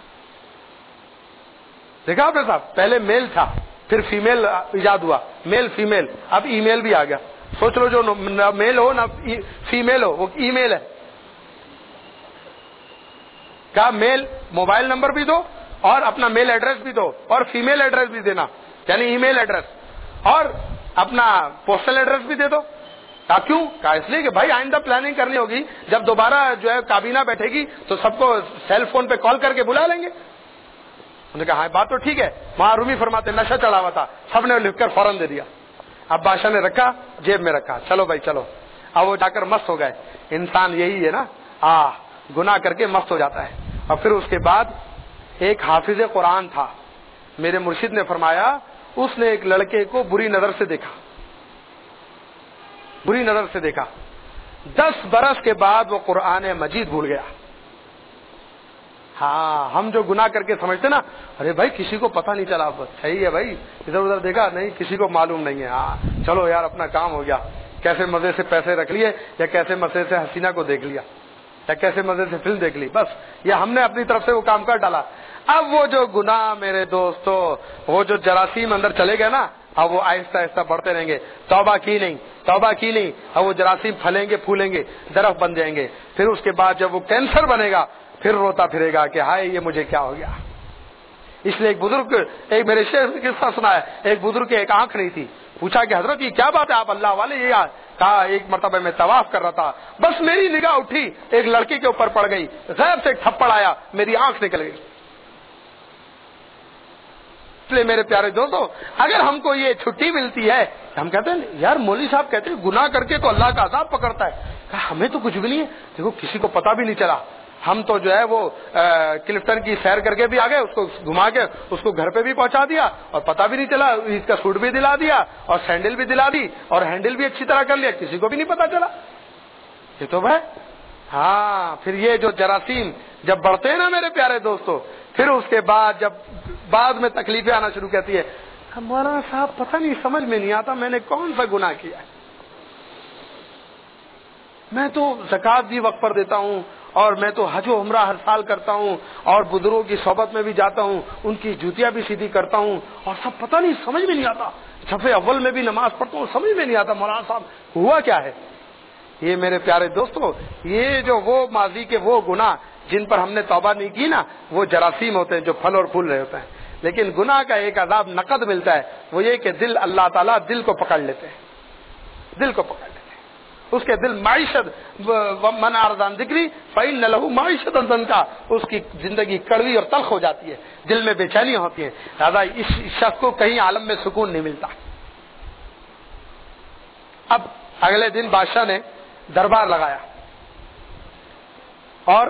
دیکھا آپ نے صاحب، پہلے میل تھا پھر فیمیل ایجاد ہوا، میل فیمیل، اب ای میل بھی آ گیا. سوچ لو جو نہ میل ہو نہ فیمیل ہو وہ ای میل ہے. کہا میل موبائل نمبر بھی دو اور اپنا میل ایڈریس بھی دو اور فیمیل ایڈریس بھی دینا یعنی ای میل ایڈریس اور اپنا پوسٹل ایڈریس بھی دے دو. کہا کیوں؟ کہا اس لیے کہ بھائی آئندہ پلاننگ کرنی ہوگی, جب دوبارہ جو ہے کابینہ بیٹھے گی تو سب کو سیل فون پہ کال کر کے بلا لیں گے. انہوں نے کہا ہاں بات تو ٹھیک ہے. وہاں رومی فرماتے نشہ چڑھا ہوا تھا, سب نے لکھ کر فوراً دے دیا. اب بادشاہ نے رکھا, جیب میں رکھا, چلو بھائی چلو. اب وہ جا کر مست ہو گئے. انسان یہی ہے نا, آ گناہ کر کے مست ہو جاتا ہے. اور پھر اس کے بعد ایک حافظ قرآن تھا, میرے مرشد نے فرمایا اس نے ایک لڑکے کو بری نظر سے دیکھا, بری نظر سے دیکھا. دس برس کے بعد وہ قرآن مجید بھول گیا. ہاں ہم جو گناہ کر کے سمجھتے نا, ارے بھائی کسی کو پتہ نہیں چلا, صحیح ہے بھائی, ادھر ادھر دیکھا نہیں, کسی کو معلوم نہیں ہے, ہاں چلو یار اپنا کام ہو گیا, کیسے مزے سے پیسے رکھ لیے یا کیسے مزے سے حسینہ کو دیکھ لیا یا کیسے مزے سے فلم دیکھ لی, بس یہ ہم نے اپنی طرف سے وہ کام کر ڈالا. اب وہ جو گناہ میرے دوستو, وہ جو جراثیم اندر چلے گئے نا, اب وہ آہستہ آہستہ بڑھتے رہیں گے. توبہ کی نہیں, توبہ کی نہیں, اب وہ جراثیم پھلیں گے, پھولیں گے, درخت بن جائیں گے. پھر اس کے بعد جب وہ کینسر بنے گا پھر روتا پھرے گا کہ ہائے یہ مجھے کیا ہو گیا. اس لیے ایک بزرگ, ایک میرے شیخ نے قصہ سنا ہے, ایک بزرگ کی ایک آنکھ نہیں تھی. پوچھا کہ حضرت یہ کیا بات ہے, آپ اللہ والے. یہ کہا ایک مرتبہ میں طواف کر رہا تھا, بس میری نگاہ اٹھی, ایک لڑکی کے اوپر پڑ گئی, غیب سے ایک تھپڑ آیا, میری آنکھ نکل گئی. اس لیے میرے پیارے دوستو, اگر ہم کو یہ چھٹی ملتی ہے, ہم کہتے ہیں یار مولوی صاحب کہتے ہیں گناہ کر کے تو اللہ کا عذاب پکڑتا ہے. کہا ہمیں تو کچھ بھی نہیں ہے. دیکھو کسی کو پتا بھی نہیں چلا, ہم تو جو ہے وہ کلفٹن کی سیر کر کے بھی آ گئے, اس کو گھما کے اس کو گھر پہ بھی پہنچا دیا اور پتا بھی نہیں چلا, عید کا سوٹ بھی دلا دیا اور سینڈل بھی دلا دی اور ہینڈل بھی اچھی طرح کر لیا, کسی کو بھی نہیں پتا چلا. یہ تو بھائی ہاں. پھر یہ جو جراثیم جب بڑھتے ہیں نا میرے پیارے دوستو, پھر اس کے بعد جب بعد میں تکلیفیں آنا شروع کرتی ہے, مولانا صاحب پتہ نہیں سمجھ میں نہیں آتا میں نے کون سا گناہ کیا ہے. میں تو زکات بھی وقت پر دیتا ہوں اور میں تو حج و عمرہ ہر سال کرتا ہوں اور بزرگوں کی صحبت میں بھی جاتا ہوں, ان کی جوتیاں بھی سیدھی کرتا ہوں, اور سب پتہ نہیں سمجھ میں نہیں آتا. صفحے اول میں بھی نماز پڑھتا ہوں, سمجھ میں نہیں آتا مولانا صاحب ہوا کیا ہے. یہ میرے پیارے دوستو, یہ جو وہ ماضی کے وہ گناہ جن پر ہم نے توبہ نہیں کی نا, وہ جراثیم ہوتے ہیں جو پھل اور پھول رہے ہوتے ہیں. لیکن گناہ کا ایک عذاب نقد ملتا ہے, وہ یہ کہ دل, اللہ تعالیٰ دل کو پکڑ لیتے ہیں, دل کو پکڑ لیتے ہیں. اس کے دل معیشت, من ارزان ذکری فإن لہ معیشت ضنکا, اس کی زندگی کڑوی اور تلخ ہو جاتی ہے, دل میں بے چینی ہوتی ہے. لہٰذا اس شخص کو کہیں عالم میں سکون نہیں ملتا. اب اگلے دن بادشاہ نے دربار لگایا اور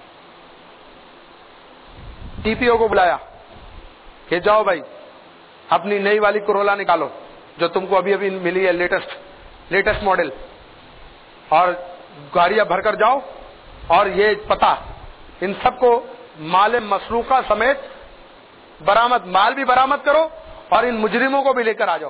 ٹی پی او کو بلایا کہ جاؤ بھائی اپنی نئی والی کرولا نکالو جو تم کو ابھی ابھی ملی ہے, لیٹسٹ لیٹسٹ ماڈل, اور گاڑیاں بھر کر جاؤ اور یہ پتہ ان سب کو مال مسروقہ سمیت برآمد, مال بھی برآمد کرو اور ان مجرموں کو بھی لے کر آ جاؤ.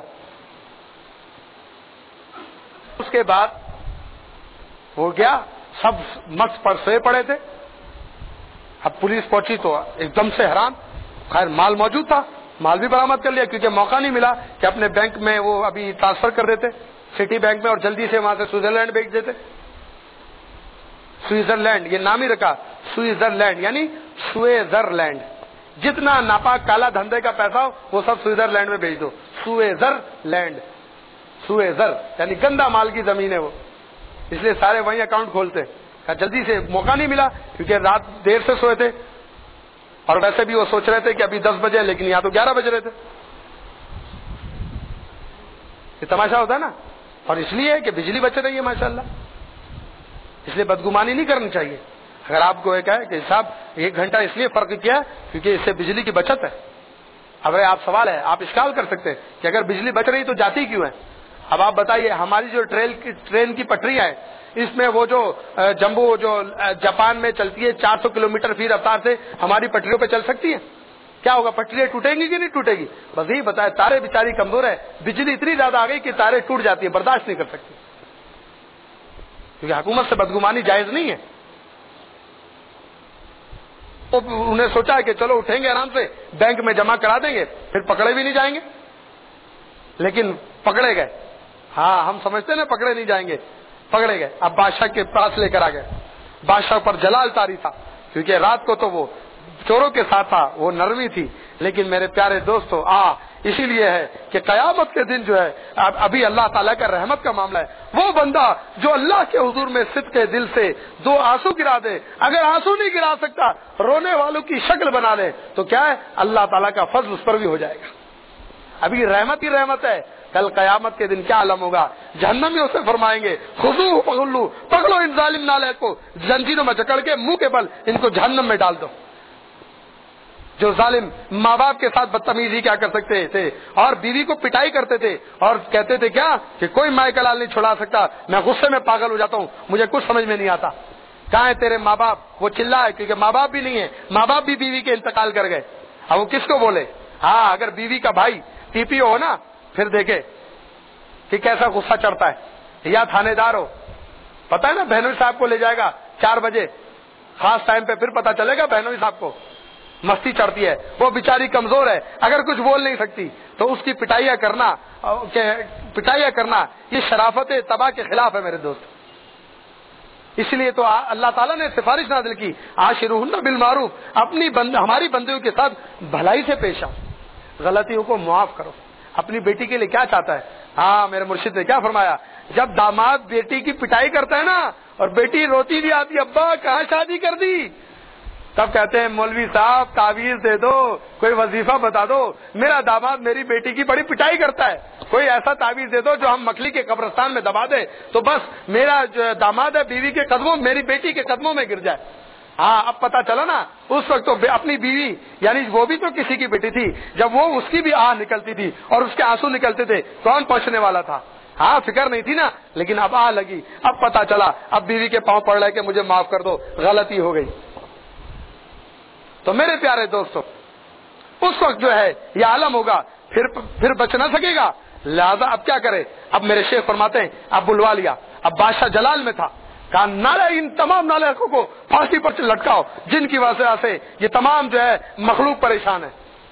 اس کے بعد وہ گیا, سب مست پر سوئے پڑے تھے. اب پولیس پہنچی تو ایک دم سے حیران, خیر مال موجود تھا, مال بھی برآمد کر لیا کیونکہ موقع نہیں ملا کہ اپنے بینک میں وہ ابھی ٹرانسفر کر دیتے سٹی بینک میں اور جلدی سے وہاں سے سوئٹزرلینڈ بھیج دیتے. سوئٹزرلینڈ یہ نام ہی رکھا, سوئٹزرلینڈ یعنی سوئٹزرلینڈ, جتنا ناپاک کالا دھندے کا پیسہ ہو وہ سب سوئٹزرلینڈ میں بھیج دو. سوئٹزرلینڈ, سوئٹزر یعنی گندا مال کی زمین ہے وہ, اس لیے سارے وہیں اکاؤنٹ کھولتے. جلدی سے موقع نہیں ملا کیونکہ رات دیر سے سوئے تھے اور ویسے بھی وہ سوچ رہے تھے کہ ابھی دس بجے, لیکن یہاں تو گیارہ بج رہے تھے. یہ تماشا ہوتا ہے نا. اور اس لیے کہ بجلی بچ رہی ہے ماشاءاللہ, اس لیے بدگمانی نہیں کرنی چاہیے. اگر آپ کو ایک ہے کہ صاحب ایک گھنٹہ اس لیے فرق کیا ہے کیونکہ اس سے بجلی کی بچت ہے. اگر آپ سوال ہے, آپ اشکال کر سکتے ہیں کہ اگر بجلی بچ رہی تو جاتی کیوں ہے. اب آپ بتائیے, ہماری جو ٹرین کی ٹرین کی پٹریاں ہیں اس میں وہ جو جمبو جو جاپان میں چلتی ہے چار سو کلو میٹر فی رفتار سے ہماری پٹریوں پہ چل سکتی ہے. کیا ہوگا, پٹریاں ٹوٹیں گی کہ نہیں ٹوٹے گی. بس یہی بتائے, تارے بیچاری کمزور ہے, بجلی اتنی زیادہ آ گئی کہ تارے ٹوٹ جاتی ہے, برداشت نہیں کر سکتی کیونکہ حکومت سے بدگمانی جائز نہیں ہے. تو انہیں سوچا کہ چلو اٹھیں گے آرام سے, بینک میں جمع کرا دیں گے, پھر پکڑے بھی نہیں جائیں گے. لیکن پکڑے گئے. ہاں ہم سمجھتے نا پکڑے نہیں جائیں گے, پکڑے گئے. اب بادشاہ کے پاس لے کر آ گئے. بادشاہ پر جلال طاری تھا, کیونکہ رات کو تو وہ چوروں کے ساتھ تھا، وہ نرمی تھی. لیکن میرے پیارے دوستو آ اسی لیے ہے کہ قیامت کے دن جو ہے ابھی اللہ تعالیٰ کا رحمت کا معاملہ ہے. وہ بندہ جو اللہ کے حضور میں صدق کے دل سے دو آنسو گرا دے، اگر آنسو نہیں گرا سکتا رونے والوں کی شکل بنا لے تو کیا ہے اللہ تعالیٰ کا فضل اس پر بھی ہو جائے گا. ابھی رحمت ہی رحمت ہے. کل قیامت کے دن کیا عالم ہوگا. جہنمی اسے فرمائیں گے خذوہ فغلوہ، پکڑو ان ظالم نالے کو زنجیروں میں جکڑ کے منہ کے بل ان کو جہنم میں ڈال دو. جو ظالم ماں باپ کے ساتھ بدتمیزی کیا کر سکتے تھے اور بیوی کو پٹائی کرتے تھے اور کہتے تھے کیا کہ کوئی ماں کا لال نہیں چھڑا سکتا، میں غصے میں پاگل ہو جاتا ہوں، مجھے کچھ سمجھ میں نہیں آتا. کہاں ہے تیرے ماں باپ؟ وہ چلا ہے کیونکہ ماں باپ بھی نہیں ہے، ماں باپ بھی بیوی کے انتقال کر گئے. اب وہ کس کو بولے؟ ہاں اگر بیوی کا بھائی پی پی ہو نا پھر دیکھے کہ کیسا غصہ چڑھتا ہے. یا تھانے دار ہو، پتا ہے نا بہنوئی صاحب کو لے جائے گا چار بجے خاص ٹائم پہ، پھر پتا چلے گا بہنوئی صاحب کو مستی چڑھتی ہے، وہ بیچاری کمزور ہے، اگر کچھ بول نہیں سکتی تو اس کی پٹائیاں کرنا پٹائیاں کرنا یہ شرافت تباہ کے خلاف ہے میرے دوست. اس لیے تو اللہ تعالیٰ نے سفارش نازل کی عاشروہن بالمعروف، اپنی بند ہماری بندیوں کے ساتھ بھلائی سے پیش آؤ، غلطیوں کو معاف کرو. اپنی بیٹی کے لیے کیا چاہتا ہے؟ ہاں میرے مرشد نے کیا فرمایا، جب داماد بیٹی کی پٹائی کرتا ہے نا اور بیٹی روتی بھی آتی ابا کہاں شادی کر دی، تب کہتے ہیں مولوی صاحب تعویذ دے دو، کوئی وظیفہ بتا دو، میرا داماد میری بیٹی کی بڑی پٹائی کرتا ہے، کوئی ایسا تعویذ دے دو جو ہم مکھلی کے قبرستان میں دبا دے تو بس میرا جو داماد ہے بیوی کے قدموں میری بیٹی کے قدموں میں گر جائے. ہاں اب پتا چلا نا اس وقت تو اپنی بیوی یعنی وہ بھی تو کسی کی بیٹی تھی، جب وہ اس کی بھی آہ نکلتی تھی اور اس کے آنسو نکلتے تھے کون پوچھنے والا تھا؟ ہاں فکر نہیں تھی نا، لیکن اب آہ لگی، اب پتا چلا، اب بیوی کے پاؤں پڑ رہے کہ مجھے معاف کر دو، غلطی ہو گئی. تو میرے پیارے دوستو اس وقت جو ہے یہ عالم ہوگا، پھر پھر بچ نہ سکے گا. لہذا اب کیا کرے؟ اب میرے شیخ فرماتے ہیں اب بلوا لیا. اب بادشاہ جلال میں تھا، کہا نالے ان تمام نالائقوں کو پھانسی پر لٹکاؤ جن کی وجہ سے یہ تمام جو ہے مخلوق پریشان ہے.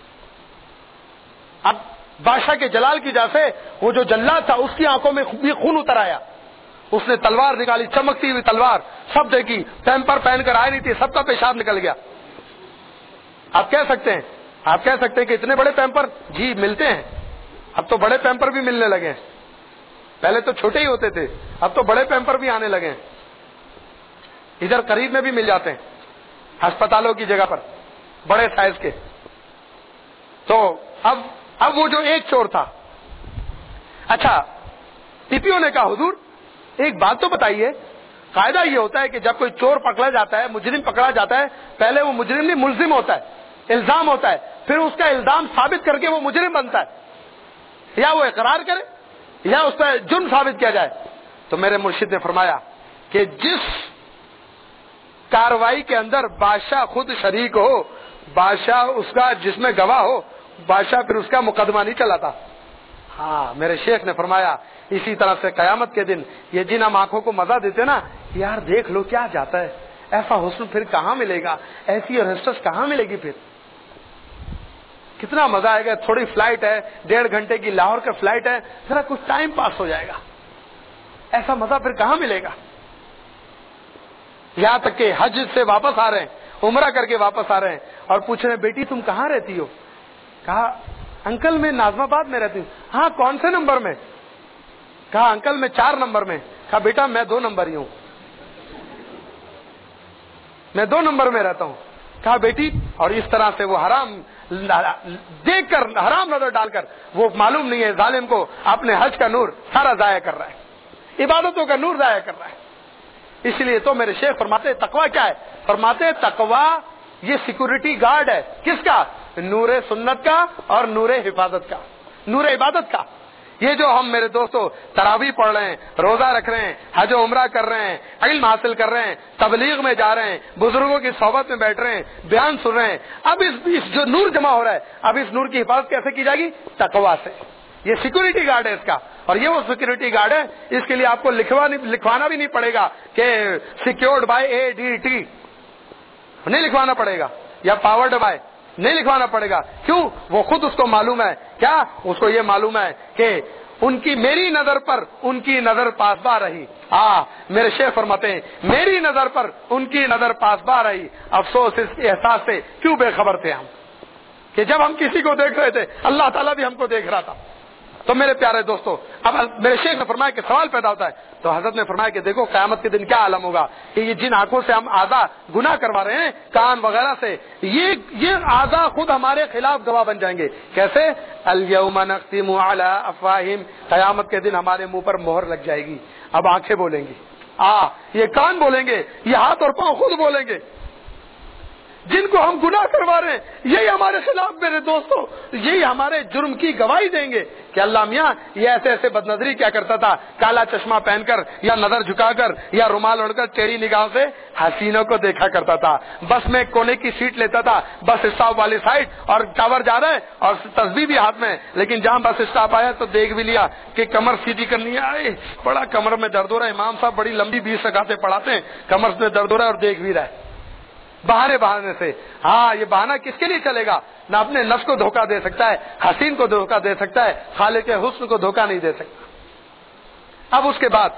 اب بادشاہ کے جلال کی وجہ سے وہ جو جلاد تھا اس کی آنکھوں میں بھی خون اتر آیا. اس نے تلوار نکالی، چمکتی ہوئی تلوار، سب دیکھی، پیمپر پہن کر آئی نہیں تھی، سب کا پیشاب نکل گیا. آپ کہہ سکتے ہیں آپ کہہ سکتے ہیں کہ اتنے بڑے پیمپر جی ملتے ہیں، اب تو بڑے پیمپر بھی ملنے لگے ہیں، پہلے تو چھوٹے ہی ہوتے تھے، اب تو بڑے پیمپر بھی آنے لگے ہیں. ادھر قریب میں بھی مل جاتے ہیں ہسپتالوں کی جگہ پر بڑے سائز کے. تو اب اب وہ جو ایک چور تھا، اچھا ٹی پی او نے کہا حضور ایک بات تو بتائیے، قاعدہ یہ ہوتا ہے کہ جب کوئی چور پکڑا جاتا ہے، مجرم پکڑا جاتا ہے، پہلے وہ مجرم نہیں ملزم ہوتا ہے، الزام ہوتا ہے، پھر اس کا الزام ثابت کر کے وہ مجرم بنتا ہے، یا وہ اقرار کرے یا اس پہ جرم ثابت کیا جائے. تو میرے مرشد نے فرمایا کہ جس کاروائی کے اندر بادشاہ خود شریک ہو، بادشاہ اس کا جس میں گواہ ہو، بادشاہ پھر اس کا مقدمہ نہیں چلاتا. ہاں میرے شیخ نے فرمایا اسی طرح سے قیامت کے دن یہ جن ہم آنکھوں کو مزہ دیتے نا، یار دیکھ لو کیا جاتا ہے، ایسا حسن پھر کہاں ملے گا، ایسی رجسٹرس کہاں ملے گی، پھر کتنا مزہ آئے گا. تھوڑی فلائٹ ہے، ڈیڑھ گھنٹے کی لاہور کا فلائٹ ہے، ذرا کچھ ٹائم پاس ہو جائے گا، ایسا مزہ پھر کہاں ملے گا. یہاں تک کہ حج سے واپس آ رہے ہیں، عمرہ کر کے واپس آ رہے ہیں اور پوچھ رہے ہیں بیٹی تم کہاں رہتی ہو؟ کہا انکل میں ناظم آباد میں رہتی ہوں. ہاں کون سے نمبر میں؟ کہا انکل میں چار نمبر میں. کہا بیٹا میں دو نمبر ہی ہوں، میں دو نمبر میں رہتا ہوں. کہا بیٹی، اور اس طرح سے وہ حرام دیکھ کر حرام نظر ڈال کر وہ معلوم نہیں ہے ظالم کو اپنے حج کا نور سارا ضائع کر رہا ہے، عبادتوں کا نور ضائع کر رہا ہے. اس لیے تو میرے شیخ فرماتے تقویٰ کیا ہے؟ فرماتے تقویٰ یہ سیکورٹی گارڈ ہے. کس کا؟ نور سنت کا اور نور حفاظت کا، نور عبادت کا. یہ جو ہم میرے دوستو تراویح پڑھ رہے ہیں، روزہ رکھ رہے ہیں، حج و عمرہ کر رہے ہیں، علم حاصل کر رہے ہیں، تبلیغ میں جا رہے ہیں، بزرگوں کی صحبت میں بیٹھ رہے ہیں، بیان سن رہے ہیں، اب اس, اس جو نور جمع ہو رہا ہے، اب اس نور کی حفاظت کیسے کی جائے گی؟ تقویٰ سے. یہ سیکورٹی گارڈ ہے اس کا، اور یہ وہ سیکورٹی گارڈ ہے اس کے لیے آپ کو لکھوانا بھی نہیں پڑے گا کہ secured by A D T, نہیں لکھوانا پڑے گا، یا پاورڈ بائی نہیں لکھوانا پڑے گا. کیوں؟ وہ خود اس کو معلوم ہے، کیا اس کو یہ معلوم ہے کہ ان کی میری نظر پر ان کی نظر پاسباں رہی. آ میرے شیخ فرماتے ہیں میری نظر پر ان کی نظر پاسباں رہی. افسوس اس احساس سے کیوں بے خبر تھے ہم کہ جب ہم کسی کو دیکھ رہے تھے اللہ تعالیٰ بھی ہم کو دیکھ رہا تھا. تو میرے پیارے دوستو, اب میرے شیخ نے فرمایا کہ سوال پیدا ہوتا ہے. تو حضرت نے فرمایا کہ دیکھو قیامت کے دن کیا عالم ہوگا کہ یہ جن آنکھوں سے ہم اعضا گناہ کروا رہے ہیں, کان وغیرہ سے, یہ یہ اعضا خود ہمارے خلاف گواہ بن جائیں گے. کیسے؟ الیوم نختم علی افواہہم, قیامت کے دن ہمارے منہ پر مہر لگ جائے گی. اب آنکھیں بولیں گی, آ یہ کان بولیں گے, یہ ہاتھ اور پاؤں خود بولیں گے. جن کو ہم گناہ کروا رہے ہیں یہی ہمارے خلاف میرے دوستو, یہی ہمارے جرم کی گواہی دیں گے کہ اللہ میاں یہ ایسے ایسے بد نظری کیا کرتا تھا, کالا چشمہ پہن کر یا نظر جھکا کر یا رومال اوڑھ کر ٹیڑھی نگاہ سے حسینوں کو دیکھا کرتا تھا. بس میں کونے کی سیٹ لیتا تھا, بس اسٹاپ والی سائڈ, اور ٹاور جا رہا ہے اور تسبیح بھی ہاتھ میں, لیکن جہاں بس اسٹاپ آیا تو دیکھ بھی لیا کہ کمر سیدھی کرنی ہے, بڑا کمر میں درد ہو رہا ہے, امام صاحب بڑی لمبی بیس رکعتیں پڑھاتے ہیں, کمر میں درد ہو رہا ہے اور دیکھ بھی رہا ہے بہانے بہانے سے. ہاں یہ بہانہ کس کے لیے چلے گا؟ نہ اپنے نفس کو دھوکہ دے سکتا ہے, حسین کو دھوکہ دے سکتا ہے, خالق حسن کو دھوکہ نہیں دے سکتا. اب اس کے بعد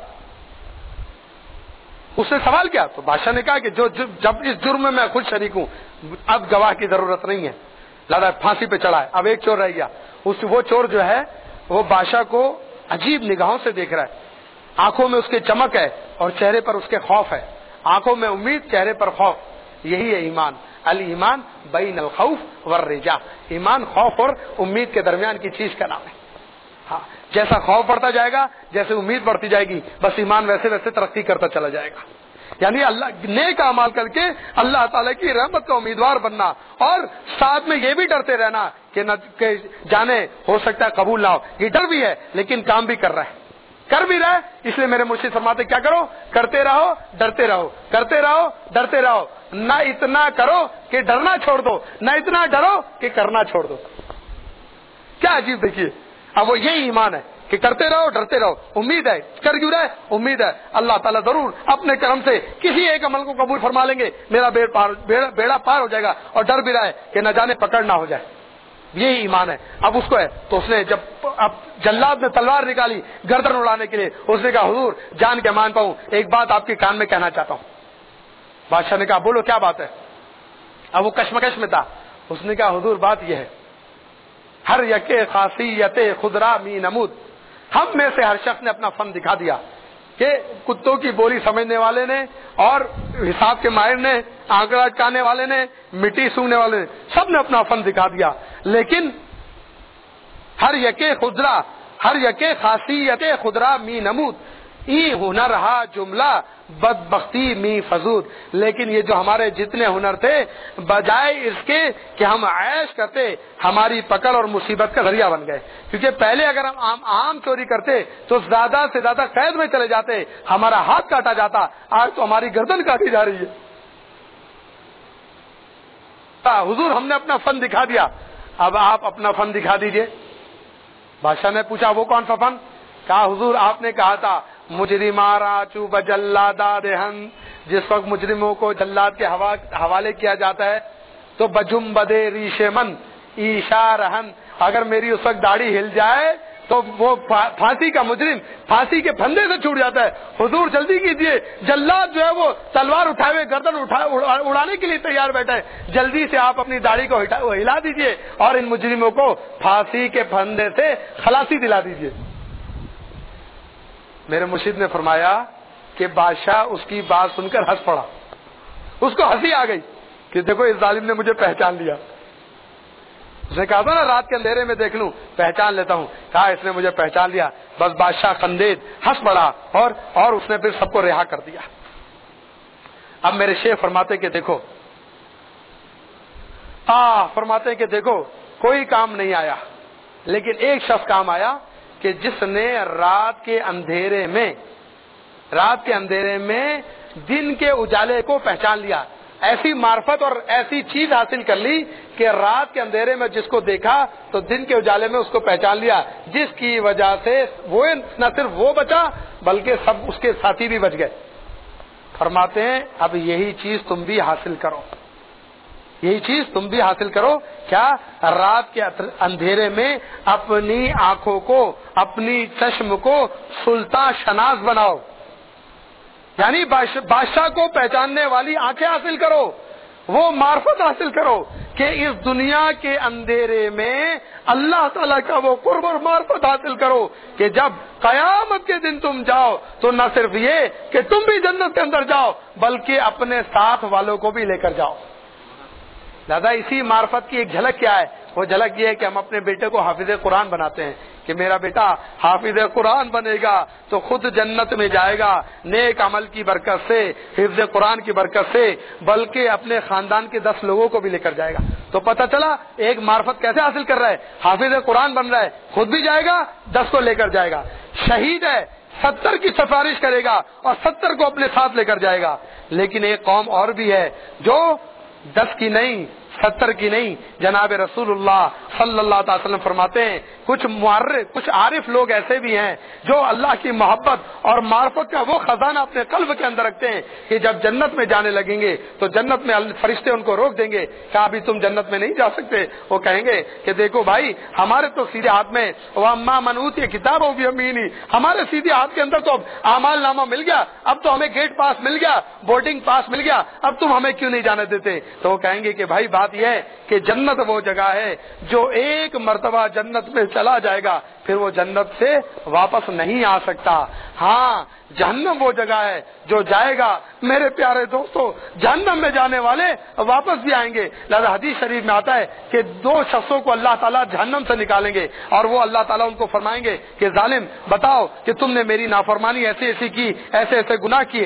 اس نے سوال کیا تو بادشاہ نے کہا کہ جو جب اس جرم میں میں خود شریک ہوں, اب گواہ کی ضرورت نہیں ہے, لادا پھانسی پہ چڑھا ہے. اب ایک چور رہ گیا, اس وہ چور جو ہے وہ بادشاہ کو عجیب نگاہوں سے دیکھ رہا ہے. آنکھوں میں اس کے چمک ہے اور چہرے پر اس کے خوف ہے, آنکھوں میں امید, چہرے پر خوف. یہی ہے ایمان. الایمان بین الخوف والرجاء, ایمان خوف اور امید کے درمیان کی چیز کا نام ہے. ہاں جیسا خوف بڑھتا جائے گا, جیسے امید بڑھتی جائے گی, بس ایمان ویسے ویسے ترقی کرتا چلا جائے گا. یعنی اللہ نیک اعمال کر کے اللہ تعالیٰ کی رحمت کا امیدوار بننا, اور ساتھ میں یہ بھی ڈرتے رہنا کہ نہ کہ جانے ہو سکتا ہے قبول نہ ہو. یہ ڈر بھی ہے لیکن کام بھی کر رہا ہے, کر بھی رہا ہے. اس لیے میرے مرشد فرماتے کیا کرو, کرتے رہو ڈرتے رہو, کرتے رہو ڈرتے رہو. نہ اتنا کرو کہ ڈرنا چھوڑ دو, نہ اتنا ڈرو کہ کرنا چھوڑ دو. کیا عجیب دیکھیے. اب وہ یہی ایمان ہے کہ کرتے رہو ڈرتے رہو. امید ہے, کر کیوں رہے, امید ہے اللہ تعالیٰ ضرور اپنے کرم سے کسی ایک عمل کو قبول فرما لیں گے, میرا بیڑا پار ہو جائے گا. اور ڈر بھی رہا ہے کہ نہ جانے پکڑ نہ ہو جائے. یہی ایمان ہے. اب اس کو ہے تو اس نے جب اب جلاد نے تلوار نکالی گردن اڑانے کے لیے, اس نے کہا حضور جان کے مان پاؤں, ایک بات آپ کے کان میں کہنا چاہتا ہوں. بادشاہ نے کہا بولو کیا بات ہے. اب وہ کشمکش میں تھا. اس نے کہا حضور بات یہ ہے, ہر یکے خاصیت خدرا می نمود, ہم میں سے ہر شخص نے اپنا فن دکھا دیا کہ کتوں کی بولی سمجھنے والے نے اور حساب کے ماہر نے, آنکڑا چانے والے نے, مٹی سونگنے والے نے, سب نے اپنا فن دکھا دیا. لیکن ہر یکے خدرا ہر یکے خاصیت خدرا می نمود, ای ہنر رہا جملہ بدبختی می فزود. لیکن یہ جو ہمارے جتنے ہنر تھے بجائے اس کے کہ ہم عیش کرتے, ہماری پکڑ اور مصیبت کا ذریعہ بن گئے. کیونکہ پہلے اگر ہم عام, عام چوری کرتے تو زیادہ سے زیادہ قید میں چلے جاتے, ہمارا ہاتھ کاٹا جاتا. آج تو ہماری گردن کاٹی جا رہی ہے. حضور ہم نے اپنا فن دکھا دیا, اب آپ اپنا فن دکھا دیجئے. بادشاہ نے پوچھا وہ کون سا فن؟ کہا حضور آپ نے کہا تھا مجرمارا چوب جلادہ دہن, جس وقت مجرموں کو جلاد کے حوالے کیا جاتا ہے تو بجم بدے ریش من ایشا رہن, اگر میری اس وقت داڑھی ہل جائے تو وہ پھانسی کا مجرم پھانسی کے پھندے سے چھوٹ جاتا ہے. حضور جلدی کیجئے, جلاد جو ہے وہ تلوار اٹھائے ہوئے گردن اڑانے کے لیے تیار بیٹھا ہے, جلدی سے آپ اپنی داڑھی کو ہلا دیجئے اور ان مجرموں کو پھانسی کے پھندے سے خلاصی دلا دیجئے. میرے مرشد نے فرمایا کہ بادشاہ اس کی بات سن کر ہنس پڑا. اس کو ہنسی آ گئی کہ دیکھو اس ظالم نے مجھے پہچان لیا. اس نے کہا تھا نا رات کے اندھیرے میں دیکھ لوں پہچان لیتا ہوں, کہا اس نے مجھے پہچان لیا. بس بادشاہ خندید ہنس پڑا اور اور اس نے پھر سب کو رہا کر دیا. اب میرے شیخ فرماتے کہ دیکھو آ فرماتے کہ دیکھو کوئی کام نہیں آیا, لیکن ایک شخص کام آیا کہ جس نے رات کے اندھیرے میں رات کے اندھیرے میں دن کے اجالے کو پہچان لیا. ایسی معرفت اور ایسی چیز حاصل کر لی کہ رات کے اندھیرے میں جس کو دیکھا تو دن کے اجالے میں اس کو پہچان لیا, جس کی وجہ سے وہ نہ صرف وہ بچا بلکہ سب اس کے ساتھی بھی بچ گئے. فرماتے ہیں اب یہی چیز تم بھی حاصل کرو. یہی چیز تم بھی حاصل کرو. کیا؟ رات کے اندھیرے میں اپنی آنکھوں کو، اپنی چشم کو سلطان شناس بناؤ، یعنی بادشاہ کو پہچاننے والی آنکھیں حاصل کرو، وہ معرفت حاصل کرو کہ اس دنیا کے اندھیرے میں اللہ تعالیٰ کا وہ قرب اور معرفت حاصل کرو کہ جب قیامت کے دن تم جاؤ تو نہ صرف یہ کہ تم بھی جنت کے اندر جاؤ بلکہ اپنے ساتھ والوں کو بھی لے کر جاؤ. لہذا اسی معرفت کی ایک جھلک کیا ہے؟ وہ جھلک یہ ہے کہ ہم اپنے بیٹے کو حافظ قرآن بناتے ہیں کہ میرا بیٹا حافظ قرآن بنے گا تو خود جنت میں جائے گا نیک عمل کی برکت سے، حفظ قرآن کی برکت سے، بلکہ اپنے خاندان کے دس لوگوں کو بھی لے کر جائے گا. تو پتہ چلا ایک معرفت کیسے حاصل کر رہا ہے، حافظ قرآن بن رہا ہے، خود بھی جائے گا، دس کو لے کر جائے گا. شہید ہے، ستر کی سفارش کرے گا اور ستر کو اپنے ساتھ لے کر جائے گا. لیکن ایک قوم اور بھی ہے جو دس کی نہیں، ستر کی نہیں. جناب رسول اللہ صلی اللہ تعالی وسلم فرماتے ہیں کچھ معرف کچھ عارف لوگ ایسے بھی ہیں جو اللہ کی محبت اور معرفت کا وہ خزانہ اپنے قلب کے اندر رکھتے ہیں کہ جب جنت میں جانے لگیں گے تو جنت میں فرشتے ان کو روک دیں گے کہ ابھی تم جنت میں نہیں جا سکتے. وہ کہیں گے کہ دیکھو بھائی ہمارے تو سیدھے ہاتھ میں واما من اوتی کتاب ہو بھی ہمارے سیدھے ہاتھ کے اندر تو اعمال نامہ مل گیا، اب تو ہمیں گیٹ پاس مل گیا، بورڈنگ پاس مل گیا، اب تم ہمیں کیوں نہیں جانے دیتے؟ تو وہ کہیں گے کہ بھائی بات یہ ہے کہ جنت وہ جگہ ہے جو ایک مرتبہ جنت میں چلا جائے گا پھر وہ جنت سے واپس نہیں آ سکتا. ہاں جہنم وہ جگہ ہے جو جائے گا. میرے پیارے دوستو جہنم میں جانے والے واپس بھی آئیں گے. لہذا حدیث شریف میں آتا ہے کہ دو شخصوں کو اللہ تعالیٰ جہنم سے نکالیں گے اور وہ اللہ تعالیٰ ان کو فرمائیں گے کہ ظالم بتاؤ کہ تم نے میری نافرمانی ایسی ایسی کی، ایسے ایسے گناہ کیے.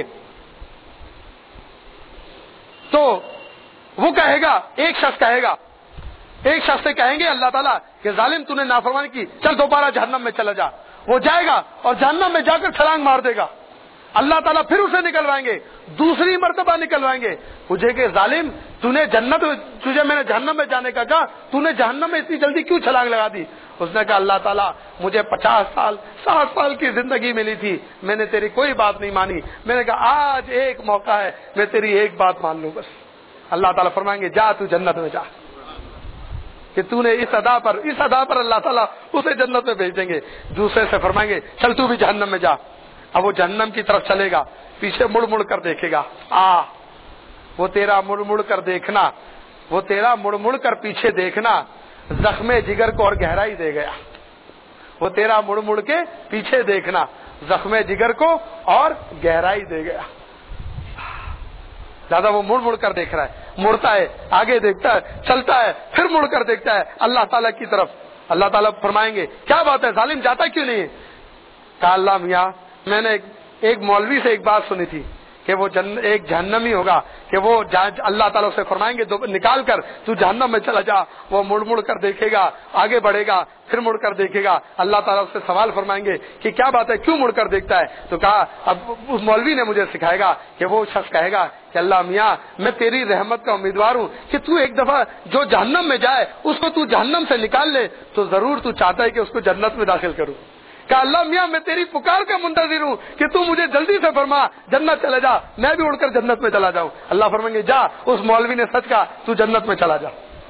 تو وہ کہے گا، ایک شخص کہے گا، ایک شخص سے کہیں گے اللہ تعالیٰ کہ ظالم تو نے نافرمانی کی، چل دوبارہ جہنم میں چلا جا. وہ جائے گا اور جہنم میں جا کر چھلانگ مار دے گا. اللہ تعالیٰ پھر اسے نکلوائیں گے، دوسری مرتبہ نکلوائیں گے. پوچھے کہ ظالم تو نے جنت تجھے میں نے جہنم میں جانے کا کہا، تو نے جہنم میں اتنی جلدی کیوں چھلانگ لگا دی؟ اس نے کہا اللہ تعالیٰ مجھے پچاس سال ساٹھ سال کی زندگی ملی تھی، میں نے تیری کوئی بات نہیں مانی. میں نے کہا آج ایک موقع ہے میں تیری ایک بات مان لوں بس. اللہ تعالیٰ فرمائیں گے جا تو جنت میں جا. کہ تو نے اس ادا پر اس ادا پر اللہ تعالیٰ اسے جنت میں بھیج دیں گے. دوسرے سے فرمائیں گے چل تو بھی جہنم میں جا. اب وہ جہنم کی طرف چلے گا، پیچھے مڑ مڑ کر دیکھے گا. آ وہ تیرا مڑ مڑ کر دیکھنا، وہ تیرا مڑ مڑ کر پیچھے دیکھنا زخم جگر کو اور گہرائی دے گیا. وہ تیرا مڑ مڑ کے پیچھے دیکھنا زخم جگر کو اور گہرائی دے گیا. زیادہ وہ مڑ مڑ کر دیکھ رہا ہے، مڑتا ہے، آگے دیکھتا ہے، چلتا ہے، پھر مڑ کر دیکھتا ہے اللہ تعالیٰ کی طرف. اللہ تعالیٰ فرمائیں گے کیا بات ہے ظالم جاتا کیوں نہیں ہے؟ کہا اللہ میاں میں نے ایک مولوی سے ایک بات سنی تھی کہ وہ جن ایک جہنمی ہوگا کہ وہ اللہ تعالیٰ سے فرمائیں گے نکال کر تو جہنم میں چلا جا. وہ مڑ مڑ کر دیکھے گا، آگے بڑھے گا، پھر مڑ کر دیکھے گا. اللہ تعالیٰ سے سوال فرمائیں گے کہ کیا بات ہے کیوں مڑ کر دیکھتا ہے؟ تو کہا اب اس مولوی نے مجھے سکھائے گا کہ وہ شخص کہے گا کہ اللہ میاں میں تیری رحمت کا امیدوار ہوں کہ تو ایک دفعہ جو جہنم میں جائے اس کو تو جہنم سے نکال لے تو ضرور تو چاہتا ہے کہ اس کو جنت میں داخل کروں. کہ اللہ میاں میں تیری پکار کا منتظر ہوں کہ تو مجھے جلدی سے فرما جنت چلا جا، میں بھی اڑ کر جنت میں چلا جاؤں. اللہ فرمائیں گے جا اس مولوی نے سچ کہا تو جنت میں چلا جا.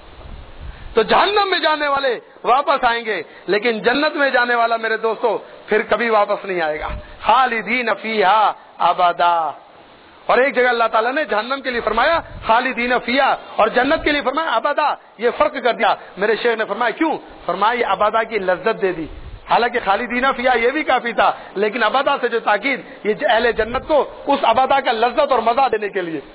تو جہنم میں جانے والے واپس آئیں گے لیکن جنت میں جانے والا میرے دوستو پھر کبھی واپس نہیں آئے گا. خالدین فیہا ابدا. اور ایک جگہ اللہ تعالیٰ نے جہنم کے لیے فرمایا خالدین فیہا اور جنت کے لیے فرمایا ابدا. یہ فرق کر دیا. میرے شیخ نے فرمایا کیوں؟ فرمایا یہ ابدا کی لذت دے دی. حالانکہ خالدین فیہا یہ بھی کافی تھا لیکن ابدا سے جو تاکید یہ اہل جنت کو اس ابدا کا لذت اور مزہ دینے کے لیے.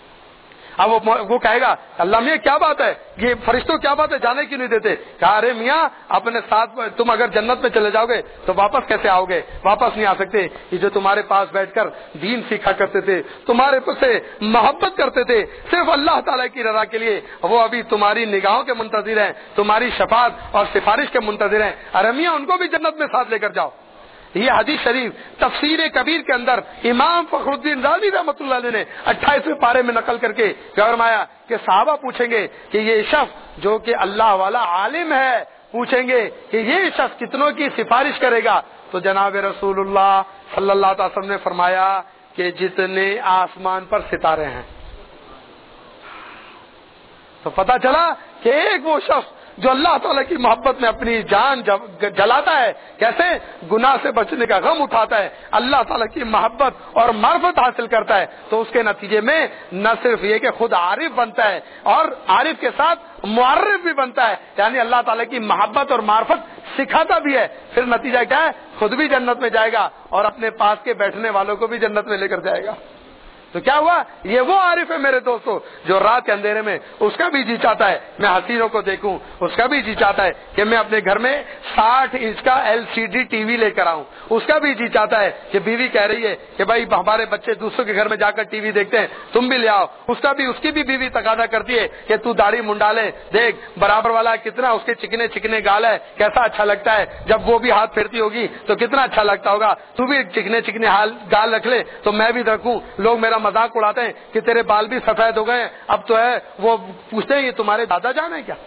اب وہ کہے گا اللہ میاں کیا بات ہے، یہ فرشتوں کیا بات ہے جانے کیوں نہیں دیتے؟ کہا ارے میاں اپنے ساتھ تم اگر جنت میں چلے جاؤ گے تو واپس کیسے آؤ گے؟ واپس نہیں آ سکتے. یہ جو تمہارے پاس بیٹھ کر دین سیکھا کرتے تھے، تمہارے سے محبت کرتے تھے صرف اللہ تعالیٰ کی رضا کے لیے، وہ ابھی تمہاری نگاہوں کے منتظر ہیں، تمہاری شفاعت اور سفارش کے منتظر ہیں. ارے میاں ان کو بھی جنت میں ساتھ لے کر جاؤ. یہ حدیث شریف تفسیر کبیر کے اندر امام فخر الدین رازی رحمۃ اللہ علیہ نے اٹھائیسویں پارے میں نقل کر کے فرمایا کہ صحابہ پوچھیں گے کہ یہ شخص جو کہ اللہ والا عالم ہے، پوچھیں گے کہ یہ شخص کتنوں کی سفارش کرے گا؟ تو جناب رسول اللہ صلی اللہ علیہ وسلم نے فرمایا کہ جتنے آسمان پر ستارے ہیں. تو پتا چلا کہ ایک وہ شخص جو اللہ تعالیٰ کی محبت میں اپنی جان جلاتا ہے، کیسے گناہ سے بچنے کا غم اٹھاتا ہے، اللہ تعالیٰ کی محبت اور معرفت حاصل کرتا ہے، تو اس کے نتیجے میں نہ صرف یہ کہ خود عارف بنتا ہے اور عارف کے ساتھ معرف بھی بنتا ہے، یعنی اللہ تعالیٰ کی محبت اور معرفت سکھاتا بھی ہے، پھر نتیجہ کیا ہے، خود بھی جنت میں جائے گا اور اپنے پاس کے بیٹھنے والوں کو بھی جنت میں لے کر جائے گا۔ تو کیا ہوا، یہ وہ عارف ہے میرے دوستوں جو رات کے اندھیرے میں اس کا بھی جی چاہتا ہے میں حسینوں کو دیکھوں، اس کا بھی جی چاہتا ہے کہ میں اپنے گھر میں ساٹھ انچ کا L C D T V لے کر آؤں، اس کا بھی جی چاہتا ہے کہ بیوی کہہ رہی ہے کہ بھائی ہمارے بچے دوسروں کے گھر میں جا کر ٹی وی دیکھتے ہیں، تم بھی لے آؤ، اس کا بھی اس کی بھی بیوی تقاضا کرتی ہے کہ تو داڑھی منڈا لے، دیکھ برابر والا کتنا اس کے چکنے چکنے گال ہے، کیسا اچھا لگتا ہے، جب وہ بھی ہاتھ پھیرتی ہوگی تو کتنا اچھا لگتا ہوگا، تو بھی چکنے چکنے گال رکھ لے تو میں بھی رکھوں، لوگ میرا مذاق اڑاتے ہیں کہ تیرے بال بھی سفید ہو گئے، اب تو ہے وہ پوچھتے ہیں یہ تمہارے دادا جان ہے کیا؟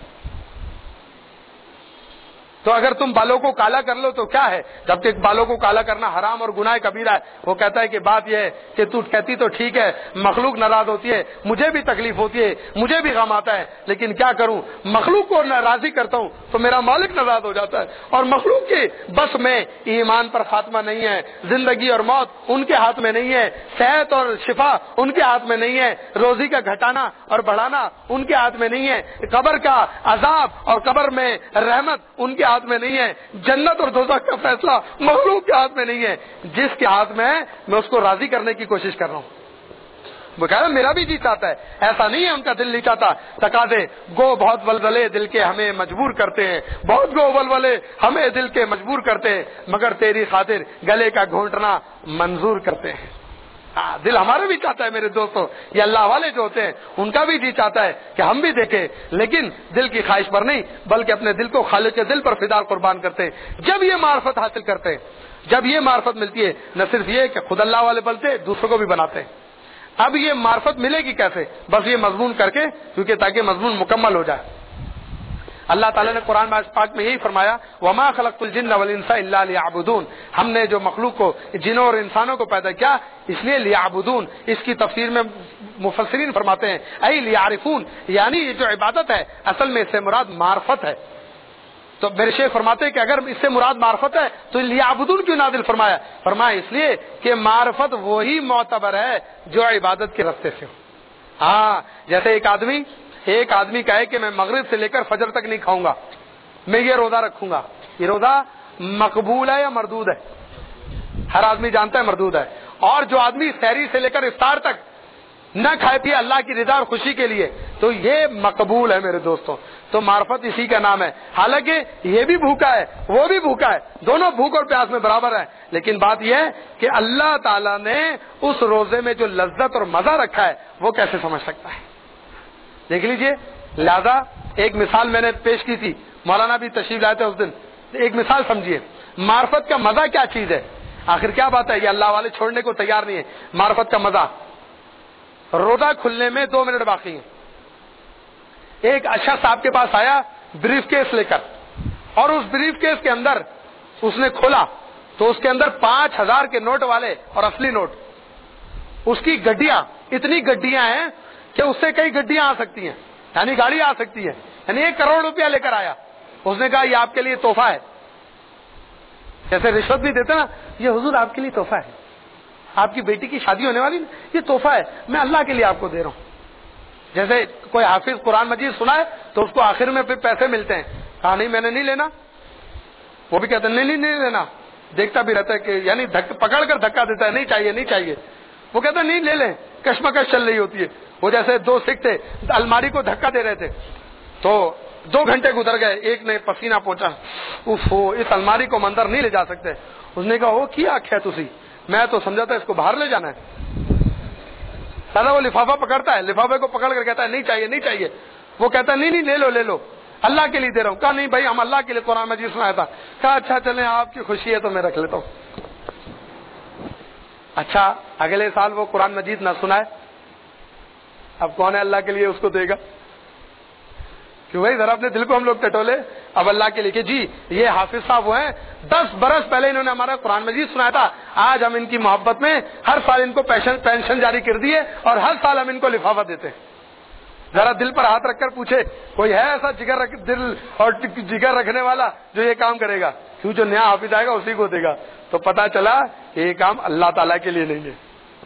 تو اگر تم بالوں کو کالا کر لو تو کیا ہے، جبکہ بالوں کو کالا کرنا حرام اور گناہ کبیرہ ہے۔ وہ کہتا ہے کہ بات یہ ہے کہ تو کہتی تو ٹھیک ہے، مخلوق ناراض ہوتی ہے، مجھے بھی تکلیف ہوتی ہے، مجھے بھی غم آتا ہے، لیکن کیا کروں، مخلوق کو راضی کرتا ہوں تو میرا مالک ناراض ہو جاتا ہے، اور مخلوق کے بس میں ایمان پر خاتمہ نہیں ہے، زندگی اور موت ان کے ہاتھ میں نہیں ہے، صحت اور شفا ان کے ہاتھ میں نہیں ہے، روزی کا گھٹانا اور بڑھانا ان کے ہاتھ میں نہیں ہے، قبر کا عذاب اور قبر میں رحمت ان کے ہاتھ میں نہیں ہے، جنت اور دوزخ کا فیصلہ مخلوق کے ہاتھ میں نہیں ہے، جس کے ہاتھ میں ہے میں اس کو راضی کرنے کی کوشش کر رہا ہوں۔ وہ کہہ رہا میرا بھی جی چاہتا ہے، ایسا نہیں ہے ان کا دل نہیں چاہتا، تقاضے گو بہت ولولے دل کے ہمیں مجبور کرتے ہیں، بہت گو ولولے ہمیں دل کے مجبور کرتے ہیں، مگر تیری خاطر گلے کا گھونٹنا منظور کرتے ہیں۔ دل ہمارا بھی چاہتا ہے میرے دوستوں، یہ اللہ والے جو ہوتے ہیں ان کا بھی جی چاہتا ہے کہ ہم بھی دیکھیں، لیکن دل کی خواہش پر نہیں بلکہ اپنے دل کو خالق کے دل پر فدا قربان کرتے ہیں۔ جب یہ معرفت حاصل کرتے ہیں، جب یہ معرفت ملتی ہے، نہ صرف یہ کہ خود اللہ والے بنتے ہیں، دوسروں کو بھی بناتے ہیں۔ اب یہ معرفت ملے گی کیسے؟ بس یہ مضمون کر کے، کیونکہ تاکہ مضمون مکمل ہو جائے۔ اللہ تعالیٰ نے قرآن پاک میں یہی فرمایا وَمَا خَلَقْتُ الْجِنَّ وَالْإِنسَ إِلَّا لِيَعْبُدُونَ، ہم نے جو مخلوق کو جنوں اور انسانوں کو پیدا کیا اس لیے لیعبدون، اس کی تفسیر میں مفسرین فرماتے ہیں اے لیعرفون، یعنی یہ جو عبادت ہے اصل میں اس سے مراد معرفت ہے۔ تو میرے شیخ فرماتے ہیں کہ اگر اس سے مراد معرفت ہے تو لیعبدون کیوں نازل فرمایا؟ فرمایا اس لیے کہ معرفت وہی معتبر ہے جو عبادت کے راستے سے ہو۔ ہاں، جیسے ایک آدمی ایک آدمی کہے کہ میں مغرب سے لے کر فجر تک نہیں کھاؤں گا، میں یہ روزہ رکھوں گا، یہ روزہ مقبول ہے یا مردود ہے؟ ہر آدمی جانتا ہے مردود ہے۔ اور جو آدمی سحری سے لے کر افطار تک نہ کھائے پیے اللہ کی رضا اور خوشی کے لیے تو یہ مقبول ہے میرے دوستوں۔ تو معرفت اسی کا نام ہے، حالانکہ یہ بھی بھوکا ہے وہ بھی بھوکا ہے، دونوں بھوک اور پیاس میں برابر ہے، لیکن بات یہ ہے کہ اللہ تعالیٰ نے اس روزے میں جو لذت اور مزہ رکھا ہے وہ کیسے سمجھ سکتا ہے؟ دیکھ لیجئے، لہذا ایک مثال میں نے پیش کی تھی، مولانا بھی تشریف لائے تھے اس دن، ایک مثال سمجھیے، معرفت کا مزہ کیا چیز ہے؟ آخر کیا بات ہے، یہ اللہ والے چھوڑنے کو تیار نہیں ہے۔ معرفت کا مزہ، روزہ کھلنے میں دو منٹ باقی ہیں، ایک شخص آپ کے پاس آیا بریف کیس لے کر، اور اس بریف کیس کے اندر اس نے کھولا تو اس کے اندر پانچ ہزار کے نوٹ والے اور اصلی نوٹ، اس کی گڈیاں اتنی گڈیاں ہیں کہ اس سے کئی گڈیاں آ سکتی ہیں، یعنی گاڑی آ سکتی ہے، یعنی ایک کروڑ روپیہ لے کر آیا۔ اس نے کہا یہ آپ کے لیے تحفہ ہے، جیسے رشوت بھی دیتے نا، یہ حضور آپ کے لیے تحفہ ہے، آپ کی بیٹی کی شادی ہونے والی، یہ تحفہ ہے، میں اللہ کے لیے آپ کو دے رہا ہوں۔ جیسے کوئی حافظ قرآن مجید سنائے تو اس کو آخر میں پھر پیسے ملتے ہیں، کہا نہیں میں نے نہیں لینا، وہ بھی کہتے ہیں نہیں نہیں نہیں لینا، دیکھتا بھی رہتا ہے کہ یعنی پکڑ کر دھکا دیتا ہے، نہیں چاہیے نہیں چاہیے، وہ کہتا ہے نہیں لے لیں، کشمکش چل رہی ہوتی ہے۔ وہ جیسے دو سکھ تھے الماری کو دھکا دے رہے تھے، تو دو گھنٹے گزر گئے، ایک نے پسینہ پہنچا، اف ہو اس الماری کو اندر نہیں لے جا سکتے، اس نے کہا وہ کیا آخیا تسی، میں تو سمجھا تھا اس کو باہر لے جانا ہے۔ سارا وہ لفافہ پکڑتا ہے، لفافے کو پکڑ کر کہتا ہے نہیں چاہیے نہیں چاہیے، وہ کہتا ہے نہیں نہیں لے لو لے لو، اللہ کے لیے دے رہا ہوں۔ کہا نہیں بھائی ہم اللہ کے لیے قرآن مجید سنایا تھا۔ کہا اچھا چلیں آپ کی خوشی ہے تو میں رکھ لیتا ہوں۔ اچھا اگلے سال وہ قرآن مجید نہ سنائے، اب کون ہے اللہ کے لیے اس کو دے گا؟ کہ بھائی ذرا اپنے دل کو ہم لوگ ٹٹولے، اب اللہ کے لیے کہ جی یہ حافظ صاحب وہ ہیں، دس برس پہلے انہوں نے ہمارا قرآن مجید سنایا تھا، آج ہم ان کی محبت میں ہر سال ان کو پینشن پینشن جاری کر دیے اور ہر سال ہم ان کو لفافہ دیتے ہیں۔ ذرا دل پر ہاتھ رکھ کر پوچھے کوئی ہے ایسا جگر رکھ دل اور جگر رکھنے والا جو یہ کام کرے گا؟ کیوں جو نیا حافظ آئے گا اسی کو دے گا. تو پتا چلا یہ کام اللہ تعالیٰ کے لیے نہیں ہے.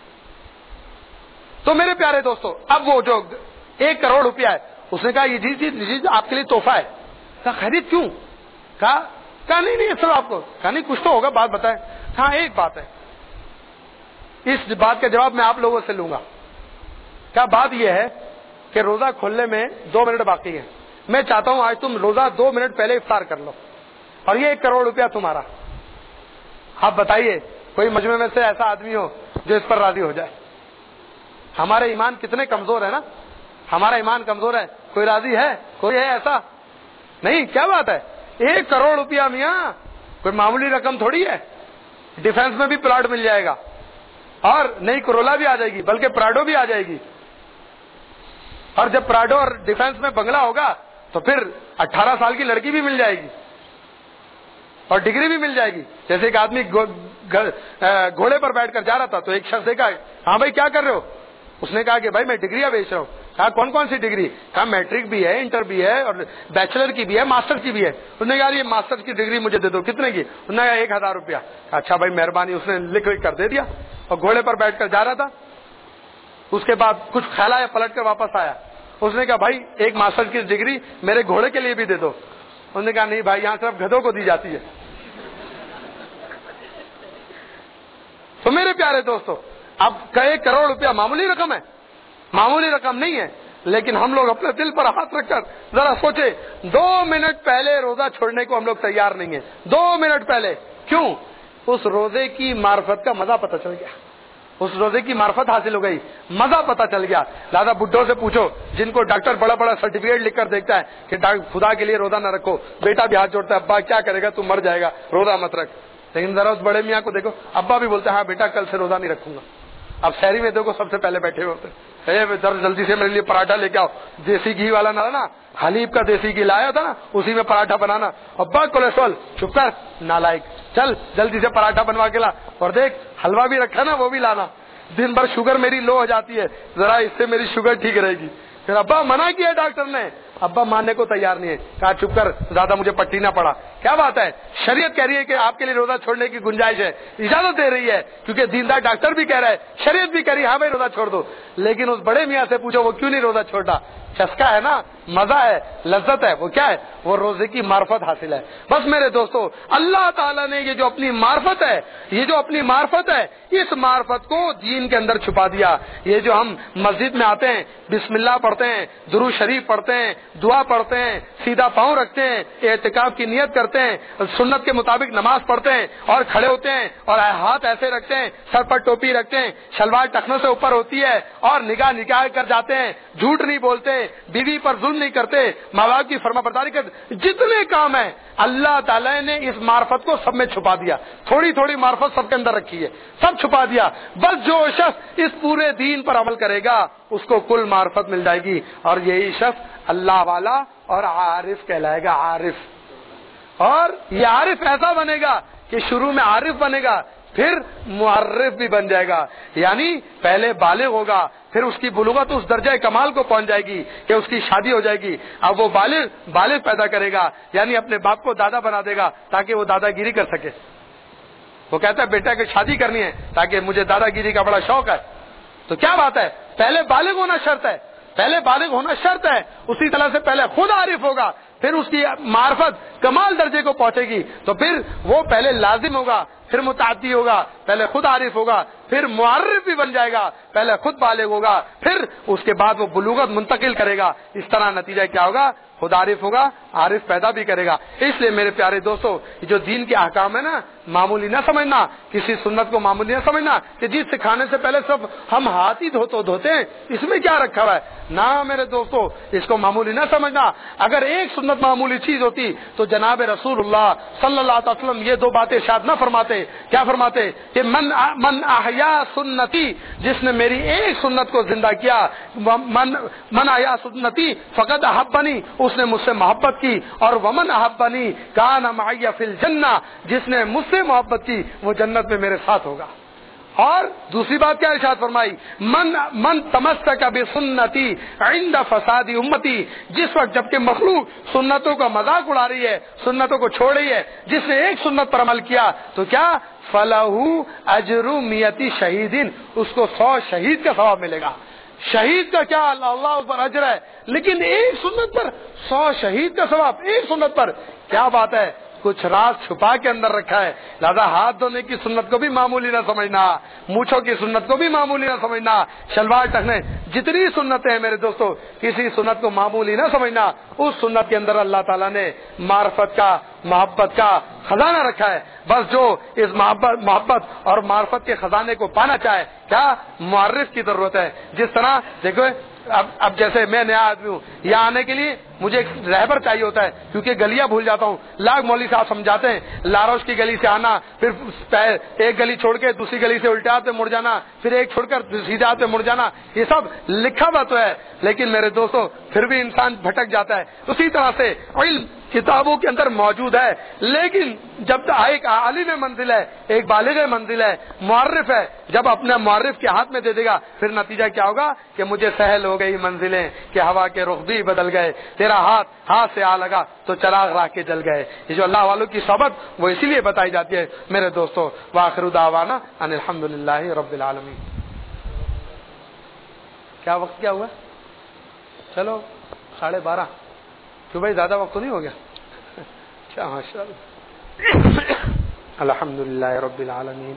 تو میرے پیارے دوستو, اب وہ جو ایک کروڑ روپیہ ہے اس نے کہا یہ جی جی آپ کے لیے تحفہ ہے. کہا خرید کیوں؟ کہا کہا نہیں نہیں سب آپ کو. کہا نہیں کچھ تو ہوگا, بات بتائیں. ہاں ایک بات ہے, اس بات کا جواب میں آپ لوگوں سے لوں گا. کیا بات یہ ہے کہ روزہ کھولنے میں دو منٹ باقی ہے, میں چاہتا ہوں آج تم روزہ دو منٹ پہلے افطار کر لو اور یہ ایک کروڑ روپیہ تمہارا. آپ بتائیے کوئی مجمع میں سے ایسا آدمی ہو جو اس پر راضی ہو جائے؟ ہمارے ایمان کتنے کمزور ہے نا, ہمارا ایمان کمزور ہے. کوئی راضی ہے؟ کوئی ہے ایسا؟ نہیں. کیا بات ہے, ایک کروڑ روپیہ میاں کوئی معمولی رقم تھوڑی ہے. ڈیفینس میں بھی پلاٹ مل جائے گا اور نئی کرولا بھی آ جائے گی, بلکہ پراڈو بھی آ جائے گی. اور جب پراڈو اور ڈیفینس میں بنگلہ ہوگا تو پھر اٹھارہ سال کی لڑکی بھی مل جائے گی اور ڈگری بھی مل جائے گی. جیسے ایک آدمی گھوڑے پر بیٹھ کر جا رہا تھا تو ایک شخص دیکھا, ہاں بھائی کیا کر رہے ہو؟ اس نے کہا کہ بھائی میں ڈگریاں بیچ رہا ہوں. کہا کون کون سی ڈگری؟ کہا میٹرک بھی ہے, انٹر بھی ہے, اور بیچلر کی بھی ہے, ماسٹر کی بھی ہے. اس نے کہا یہ ماسٹر کی ڈگری مجھے دے دو. کتنے کی؟ اس نے کہا ایک ہزار روپیہ. اچھا بھائی مہربانی. اس نے لکھ لکھ کر دے دیا اور گھوڑے پر بیٹھ کر جا رہا تھا. اس کے بعد کچھ کھیلا یا پلٹ کر واپس آیا. اس نے کہا بھائی ایک ماسٹر کی ڈگری میرے گھوڑے کے لیے بھی دے دو. اس نے کہا نہیں بھائی یہاں صرف گدھوں کو دی جاتی ہے. تو میرے پیارے دوستو, اب ایک کروڑ روپیہ معمولی رقم ہے؟ معمولی رقم نہیں ہے. لیکن ہم لوگ اپنے دل پر ہاتھ رکھ کر ذرا سوچے, دو منٹ پہلے روزہ چھوڑنے کو ہم لوگ تیار نہیں ہیں. دو منٹ پہلے. کیوں؟ اس روزے کی معرفت کا مزہ پتہ چل گیا, اس روزے کی معرفت حاصل ہو گئی, مزہ پتہ چل گیا. لہٰذا بڈھوں سے پوچھو جن کو ڈاکٹر بڑا بڑا سرٹیفکیٹ لکھ کر دیکھتا ہے کہ خدا کے لیے روزہ نہ رکھو, بیٹا بھی ہاتھ جوڑتا ہے, ابا کیا کرے گا تو مر جائے گا, روزہ مت رکھ. لیکن ذرا اس بڑے میاں کو دیکھو, ابا بھی بولتے ہیں ہاں بیٹا کل سے روزہ نہیں رکھوں گا. اب شہری میں دیکھو سب سے پہلے بیٹھے ہوتے ہیں, جلدی سے میرے لیے پراٹھا لے کے آؤ, دیسی گھی والا نہ نا, حلیب کا دیسی گھی لایا تھا نا, اسی میں پراٹھا بنانا. ابا کولیسٹرول, چپ کر نالائق, چل جلدی سے پراٹھا بنوا کے لا, اور دیکھ حلوہ بھی رکھا نا وہ بھی لانا. دن بھر شوگر میری لو ہو جاتی ہے, ذرا اس سے میری شوگر ٹھیک رہے گی. پھر ابا منع کیا ڈاکٹر نے, ابا ماننے کو تیار نہیں ہے. کہا چپ کر, زیادہ مجھے پٹی نہ پڑا. کیا بات ہے, شریعت کہہ رہی ہے کہ آپ کے لیے روزہ چھوڑنے کی گنجائش ہے, اجازت دے رہی ہے, کیونکہ دیندار ڈاکٹر بھی کہہ رہا ہے, شریعت بھی کہہ رہی ہے ہاں بھائی روزہ چھوڑ دو. لیکن اس بڑے میاں سے پوچھو وہ کیوں نہیں روزہ چھوڑتا؟ چسکا ہے نا, مزہ ہے, لذت ہے. وہ کیا ہے؟ وہ روزے کی معرفت حاصل ہے. بس میرے دوستو, اللہ تعالیٰ نے یہ جو اپنی معرفت ہے, یہ جو اپنی معرفت ہے, اس معرفت کو دین کے اندر چھپا دیا. یہ جو ہم مسجد میں آتے ہیں, بسم اللہ پڑھتے ہیں, درود شریف پڑھتے ہیں, دعا پڑھتے ہیں, سیدھا پاؤں رکھتے ہیں, اعتکاف کی نیت کرتے ہیں, سنت کے مطابق نماز پڑھتے ہیں اور کھڑے ہوتے ہیں اور ہاتھ ایسے رکھتے ہیں, سر پر ٹوپی رکھتے ہیں, شلوار ٹخنوں سے اوپر ہوتی ہے اور نگاہ نکال کر جاتے ہیں, جھوٹ نہیں بولتے, بیوی پر ظلم نہیں کرتے, ماں باپ کی فرما برداری کرتے, جتنے کام ہیں اللہ تعالیٰ نے اس معرفت کو سب میں چھپا دیا. تھوڑی تھوڑی معرفت سب کے اندر رکھی ہے, سب چھپا دیا. بس جو شخص اس پورے دین پر عمل کرے گا اس کو کل معرفت مل جائے گی, اور یہی شخص اللہ والا اور عارف کہلائے گا. عارف, اور یہ عارف ایسا بنے گا کہ شروع میں عارف بنے گا, پھر معرف بھی بن جائے گا. یعنی پہلے بالغ ہوگا, پھر اس کی بلوغت اس درجہ کمال کو پہنچ جائے گی کہ اس کی شادی ہو جائے گی. اب وہ بالغ بالغ پیدا کرے گا, یعنی اپنے باپ کو دادا بنا دے گا تاکہ وہ دادا گیری کر سکے. وہ کہتا ہے بیٹا کی شادی کرنی ہے تاکہ مجھے دادا گیری کا بڑا شوق ہے. تو کیا بات ہے, پہلے بالغ ہونا شرط ہے, پہلے بالغ ہونا شرط ہے. اسی طرح سے پہلے خود عارف ہوگا, پھر اس کی معرفت کمال درجے کو پہنچے گی, تو پھر وہ پہلے لازم ہوگا, پھر متعدی ہوگا, پہلے خود عارف ہوگا, پھر معرف بھی بن جائے گا, پہلے خود بالغ ہوگا, پھر اس کے بعد وہ بلوغت منتقل کرے گا. اس طرح نتیجہ کیا ہوگا, خود عارف ہوگا, عارف پیدا بھی کرے گا. اس لیے میرے پیارے دوستو, جو دین کے احکام ہے نا, معمولی نہ سمجھنا, کسی سنت کو معمولی نہ سمجھنا کہ جی سکھانے سے پہلے سب ہم ہاتھ ہی دھوتے دھوتے ہیں, اس میں کیا رکھا ہوا ہے. نہ میرے دوستو, اس کو معمولی نہ سمجھنا. اگر ایک سنت معمولی چیز ہوتی تو جناب رسول اللہ صلی اللہ علیہ وسلم یہ دو باتیں شاید نہ فرماتے. کیا فرماتے کہ من من احیا سنتی, جس نے میری ایک سنت کو زندہ کیا, من من احیا سنتی فقط احبنی, اس نے مجھ سے محبت کی, اور ومن احبنی کان معی فی الجنہ, جس نے مجھ سے محبت کی وہ جنت میں میرے ساتھ ہوگا. اور دوسری بات کیا ارشاد فرمائی؟ من من تمسک بسنتی عند فساد امتی، جس وقت جبکہ مخلوق سنتوں کا مذاق اڑا رہی ہے، سنتوں کو چھوڑ رہی ہے، جس نے ایک سنت پر عمل کیا تو کیا فلہو اجر میتی شہیدین، اس کو سو شہید کا ثواب ملے گا۔ شہید کا کیا اللہ پر اجر ہے، لیکن ایک سنت پر سو شہید کا ثواب، ایک سنت پر، کیا بات ہے، کچھ راز چھپا کے اندر رکھا ہے۔ لہذا ہاتھ دھونے کی سنت کو بھی معمولی نہ سمجھنا، مونچھوں کی سنت کو بھی معمولی نہ سمجھنا، شلوار ٹکنے، جتنی سنتیں ہیں میرے دوستو، کسی سنت کو معمولی نہ سمجھنا۔ اس سنت کے اندر اللہ تعالیٰ نے معرفت کا، محبت کا خزانہ رکھا ہے۔ بس جو اس محبت محبت اور معرفت کے خزانے کو پانا چاہے، کیا معرف کی ضرورت ہے۔ جس طرح دیکھو اب اب جیسے میں نیا آدمی ہوں، یہاں آنے کے لیے مجھے ایک رہبر چاہیے ہوتا ہے، کیونکہ گلیاں بھول جاتا ہوں۔ لاکھ مولوی صاحب سمجھاتے ہیں لاروش کی گلی سے آنا، پھر ایک گلی چھوڑ کے دوسری گلی سے الٹے ہاتھ پہ مڑ جانا، پھر ایک چھوڑ کر سیدھے ہاتھ پہ مڑ جانا، یہ سب لکھا ہوا تو ہے، لیکن میرے دوستوں پھر بھی انسان بھٹک جاتا ہے۔ اسی طرح سے علم کتابوں کے اندر موجود ہے، لیکن جب ایک عالم منزل ہے، ایک بالغ منزل ہے، معرف ہے، جب اپنے معرف کے ہاتھ میں دے دے گا، پھر نتیجہ کیا ہوگا کہ مجھے سہل ہو گئی منزلیں کہ ہوا کے رخ بھی بدل گئے، تیرا ہاتھ ہاتھ سے آ لگا تو چراغ راہ کے جل گئے۔ یہ جو اللہ والوں کی صحبت وہ اسی لیے بتائی جاتی ہے میرے دوستوں۔ وآخر دعوانا ان الحمدللہ رب العالمین۔ کیا وقت کیا ہوا؟ چلو ساڑھے بارہ، کیوں بھائی زیادہ وقت تو نہیں ہو گیا؟ اچھا ماشاء اللہ۔ الحمدللہ رب العالمین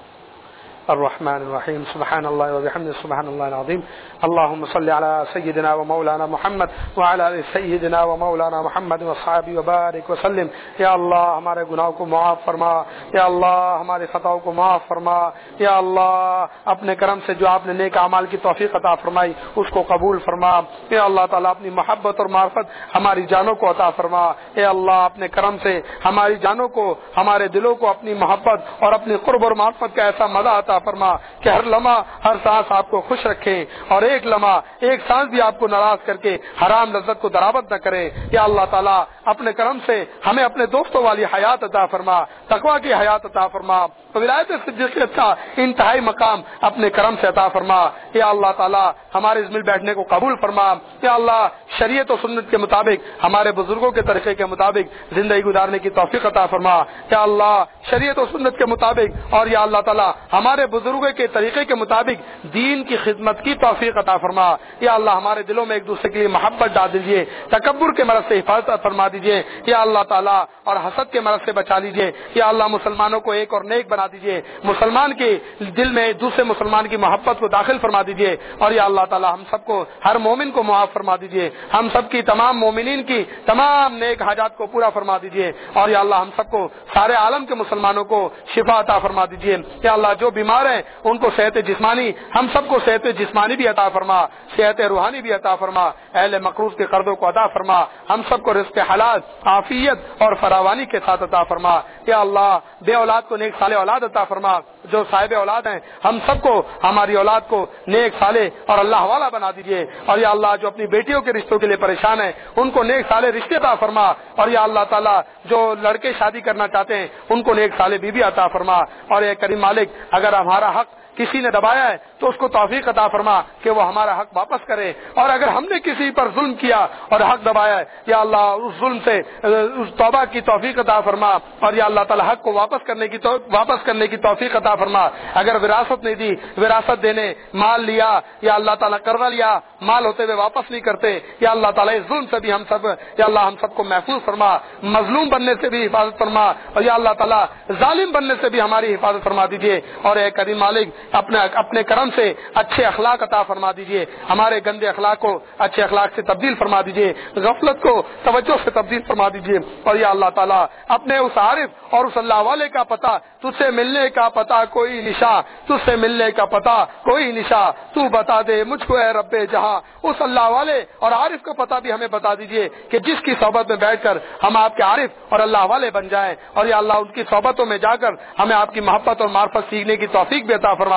الرحمن الرحیم، سبحان اللہ وبحمدہ، سبحان اللہ العظیم۔ اللهم صل على سيدنا ومولانا محمد وعلى آل سيدنا ومولانا محمد وصحبه وبارك وسلم۔ یا اللہ ہمارے گناہوں کو معاف فرما، یا اللہ ہمارے خطاؤں کو معاف فرما، یا اللہ اپنے کرم سے جو آپ نے نیک اعمال کی توفیق عطا فرمائی اس کو قبول فرما۔ یا اللہ تعالیٰ اپنی محبت اور معرفت ہماری جانوں کو عطا فرما۔ اے اللہ اپنے کرم سے ہماری جانوں کو، ہمارے دلوں کو اپنی محبت اور اپنی قرب اور معرفت کا ایسا مزہ عطا فرما کہ ہر لمحہ ہر سانس آپ کو خوش رکھے، اور ایک لمحہ ایک سانس بھی آپ کو ناراض کر کے حرام لذت کو درآمد نہ کرے۔ یا اللہ تعالیٰ اپنے کرم سے ہمیں اپنے دوستوں والی حیات عطا فرما، تقویٰ کی حیات عطا فرما، ولایت صدیقیت کا انتہائی مقام اپنے کرم سے عطا فرما۔ یا اللہ تعالیٰ ہمارے اس مل بیٹھنے کو قبول فرما۔ یا اللہ شریعت و سنت کے مطابق، ہمارے بزرگوں کے طریقے کے مطابق زندگی گزارنے کی توفیق عطا فرما۔ یا اللہ شریعت و سنت کے مطابق، اور یا اللہ تعالیٰ ہمارے بزرگوں کے طریقے کے مطابق دین کی خدمت کی توفیق عطا فرما۔ یا اللہ ہمارے دلوں میں ایک دوسرے کے لیے محبت ڈال دیجیے، تکبر کے مرض سے حفاظت فرما دیجیے یا اللہ تعالیٰ، اور حسد کے مرض سے بچا لیجیے۔ یا اللہ مسلمانوں کو ایک اور نیک بنا دیجیے، مسلمان کے دل میں دوسرے مسلمان کی محبت کو داخل فرما دیجیے، اور یا اللہ تعالیٰ ہم سب کو، ہر مومن کو معاف فرما دیجیے، ہم سب کی تمام مومنین کی تمام نیک حاجات کو پورا فرما دیجیے، اور یا اللہ ہم سب کو، سارے عالم کے مسلمانوں کو شفا عطا فرما دیجیے۔ یا اللہ جو بیمار ہیں ان کو صحت جسمانی، ہم سب کو صحت جسمانی بھی عطا فرما، صحت روحانی بھی عطا فرما، اہل مقروض کے قرضوں کو عطا فرما، ہم سب کو رزق حلال، عافیت اور فراوانی کے ساتھ عطا فرما۔ یا اللہ بے اولاد کو نیک صالح اولاد عطا فرما، جو صاحب اولاد ہیں ہم سب کو، ہماری اولاد کو نیک صالح اور اللہ والا بنا دیجیے، اور یا اللہ جو اپنی بیٹیوں کے رشتوں کے لیے پریشان ہیں ان کو نیک صالح رشتے عطا فرما، اور یا اللہ تعالیٰ جو لڑکے شادی کرنا چاہتے ہیں ان کو نیک صالح بیوی عطا فرما، اور اے کریم مالک اگر ہمارا حق کسی نے دبایا ہے تو اس کو توفیق عطا فرما کہ وہ ہمارا حق واپس کرے، اور اگر ہم نے کسی پر ظلم کیا اور حق دبایا ہے یا اللہ اس ظلم سے اس توبہ کی توفیق عطا فرما، اور یا اللہ تعالی حق کو واپس کرنے کی تو واپس کرنے کی توفیق عطا فرما۔ اگر وراثت نہیں دی، وراثت دینے مال لیا یا اللہ تعالیٰ قرضہ لیا، مال ہوتے ہوئے واپس نہیں کرتے، یا اللہ تعالیٰ اس ظلم سے بھی ہم سب یا اللہ ہم سب کو محفوظ فرما، مظلوم بننے سے بھی حفاظت فرما، اور یا اللہ تعالیٰ ظالم بننے سے بھی ہماری حفاظت فرما دیجیے، اور اے کریم مالک اپنے اپنے کرم سے اچھے اخلاق عطا فرما دیجیے، ہمارے گندے اخلاق کو اچھے اخلاق سے تبدیل فرما دیجیے، غفلت کو توجہ سے تبدیل فرما دیجیے، اور یا اللہ تعالیٰ اپنے اس عارف اور اس اللہ والے کا پتہ، تجھ سے ملنے کا پتہ کوئی نشاں، تجھ سے ملنے کا پتہ کوئی نشاں، تو بتا دے مجھ کو اے رب جہاں، اس اللہ والے اور عارف کا پتہ بھی ہمیں بتا دیجیے کہ جس کی صحبت میں بیٹھ کر ہم آپ کے عارف اور اللہ والے بن جائیں، اور یا اللہ ان کی صحبتوں میں جا کر ہمیں آپ کی محبت اور معرفت سیکھنے کی توفیق بھی عطا فرما۔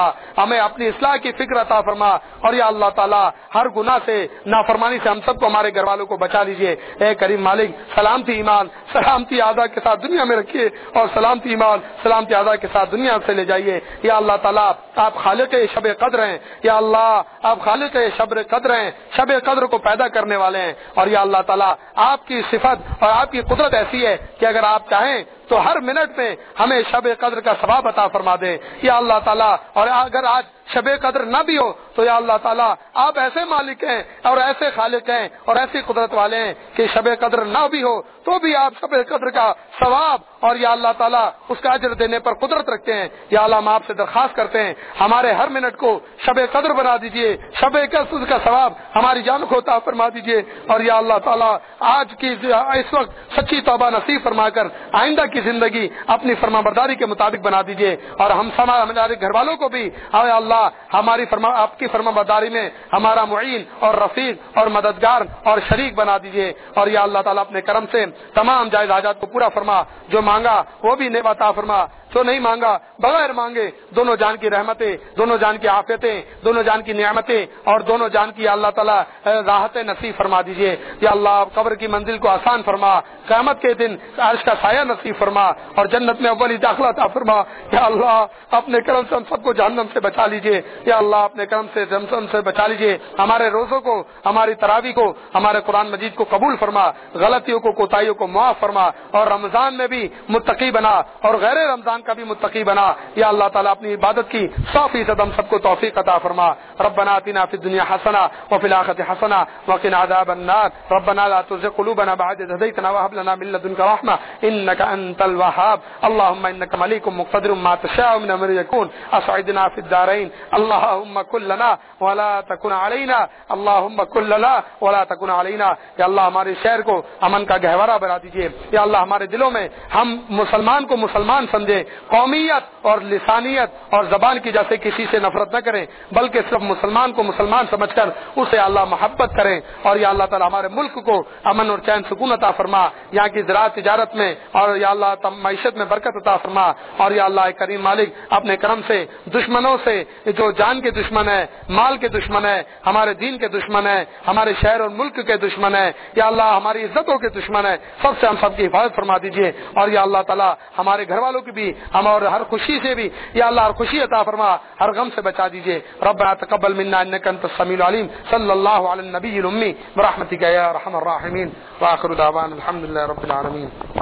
فرما, ہمیں اپنی اصلاح کی فکر عطا فرما, اور یا اللہ تعالیٰ ہر گناہ سے نافرمانی سے ہم سب کو ہمارے گھر والوں کو بچا لیجیے. اے کریم مالک سلامتی ایمان سلامتی اعضاء کے ساتھ دنیا میں رکھیے, اور سلامتی ایمان سلامتی اعضاء کے ساتھ دنیا سے لے جائیے. یا اللہ تعالیٰ آپ خالق شب قدر ہیں, یا اللہ آپ خالق شب قدر ہیں, شب قدر کو پیدا کرنے والے ہیں, اور یا اللہ تعالیٰ آپ کی صفت اور آپ کی قدرت ایسی ہے کہ اگر آپ چاہیں تو ہر منٹ میں ہمیں شب قدر کا ثواب عطا فرما دیں یا اللہ تعالیٰ. اور اگر آج شب قدر نہ بھی ہو تو یا اللہ تعالیٰ آپ ایسے مالک ہیں اور ایسے خالق ہیں اور ایسی قدرت والے ہیں کہ شب قدر نہ بھی ہو تو بھی آپ شب قدر کا ثواب اور یا اللہ تعالیٰ اس کا اجر دینے پر قدرت رکھتے ہیں. یا اللہ ہم آپ سے درخواست کرتے ہیں ہمارے ہر منٹ کو شب قدر بنا دیجئے, شب قدر کا ثواب ہماری جان کو عطا فرما دیجئے. اور یا اللہ تعالیٰ آج کی اس وقت سچی توبہ نصیب فرما کر آئندہ کی زندگی اپنی فرما برداری کے مطابق بنا دیجئے, اور ہم ہمارے گھر والوں کو بھی اے اللہ ہماری فرما آپ کی فرما برداری میں ہمارا معین اور رفیق اور مددگار اور شریک بنا دیجئے. اور یا اللہ تعالیٰ اپنے کرم سے تمام جائز حاجات کو پورا فرما, جو مانگا وہ بھی نعمت عطا فرما, جو نہیں مانگا بغیر مانگے دونوں جان کی رحمتیں, دونوں جان کی عافیتیں, دونوں جان کی نعمتیں اور دونوں جان کی اللہ تعالیٰ راحتیں نصیب فرما دیجئے. یا اللہ قبر کی منزل کو آسان فرما, قیامت کے دن عرش کا سایہ نصیب فرما اور جنت میں اولی داخلہ عطا فرما. یا اللہ اپنے کرم سے ہم سب کو جہنم سے بچا لیجئے. یا اللہ اپنے کرم سے جہنم سے بچا لیجئے. ہمارے روزوں کو, ہماری تراویح کو, ہمارے قرآن مجید کو قبول فرما, غلطیوں کو کوتاہیوں کو معاف فرما, اور رمضان میں بھی متقی بنا اور غیر رمضان کا بھی متقی بنا. یا اللہ تعالیٰ اپنی عبادت کی سو فیصد ہم سب کو توفیق عطا فرما. ربنا آتنا فی الدنیا حسنہ وفی الآخرۃ حسنہ وقنا عذاب النار. ربنا لا تزغ قلوبنا بعد إذ هديتنا وهب لنا من لدنك رحمة إنك أنت الوهاب. اللهم إنك مليك مقتدر ما تشاء من أمر يكون أسعدنا في الدارين. اللهم كن لنا ولا تكن علينا, اللهم كن لنا ولا تكن علينا. یا اللہ ہمارے شہر کو امن کا گہوارہ بنا دیجیے. یا اللہ ہمارے دلوں میں ہم مسلمان کو مسلمان سمجھے, قومیت اور لسانیت اور زبان کی جیسے کسی سے نفرت نہ کریں, بلکہ صرف مسلمان کو مسلمان سمجھ کر اسے اللہ محبت کریں. اور یا اللہ تعالی ہمارے ملک کو امن اور چین سکون عطا فرما, یہاں کی زراعت تجارت میں اور یا اللہ معیشت میں برکت عطا فرما. اور یا اللہ کریم مالک اپنے کرم سے دشمنوں سے, جو جان کے دشمن ہے, مال کے دشمن ہے, ہمارے دین کے دشمن ہے, ہمارے شہر اور ملک کے دشمن ہے, یا اللہ ہماری عزتوں کے دشمن ہے, سب سے ہم سب کی حفاظت فرما دیجیے. اور یا اللہ تعالیٰ ہمارے گھر والوں کی بھی ہم اور ہر خوشی سے بھی یا اللہ ہر خوشی عطا فرما, ہر غم سے بچا دیجیے. ربنا تقبل منا انك انت السميع العليم. صلی اللہ علی النبی الامی برحمتک یا ارحم الراحمین. واخر دعوانا الحمد للہ رب العالمین.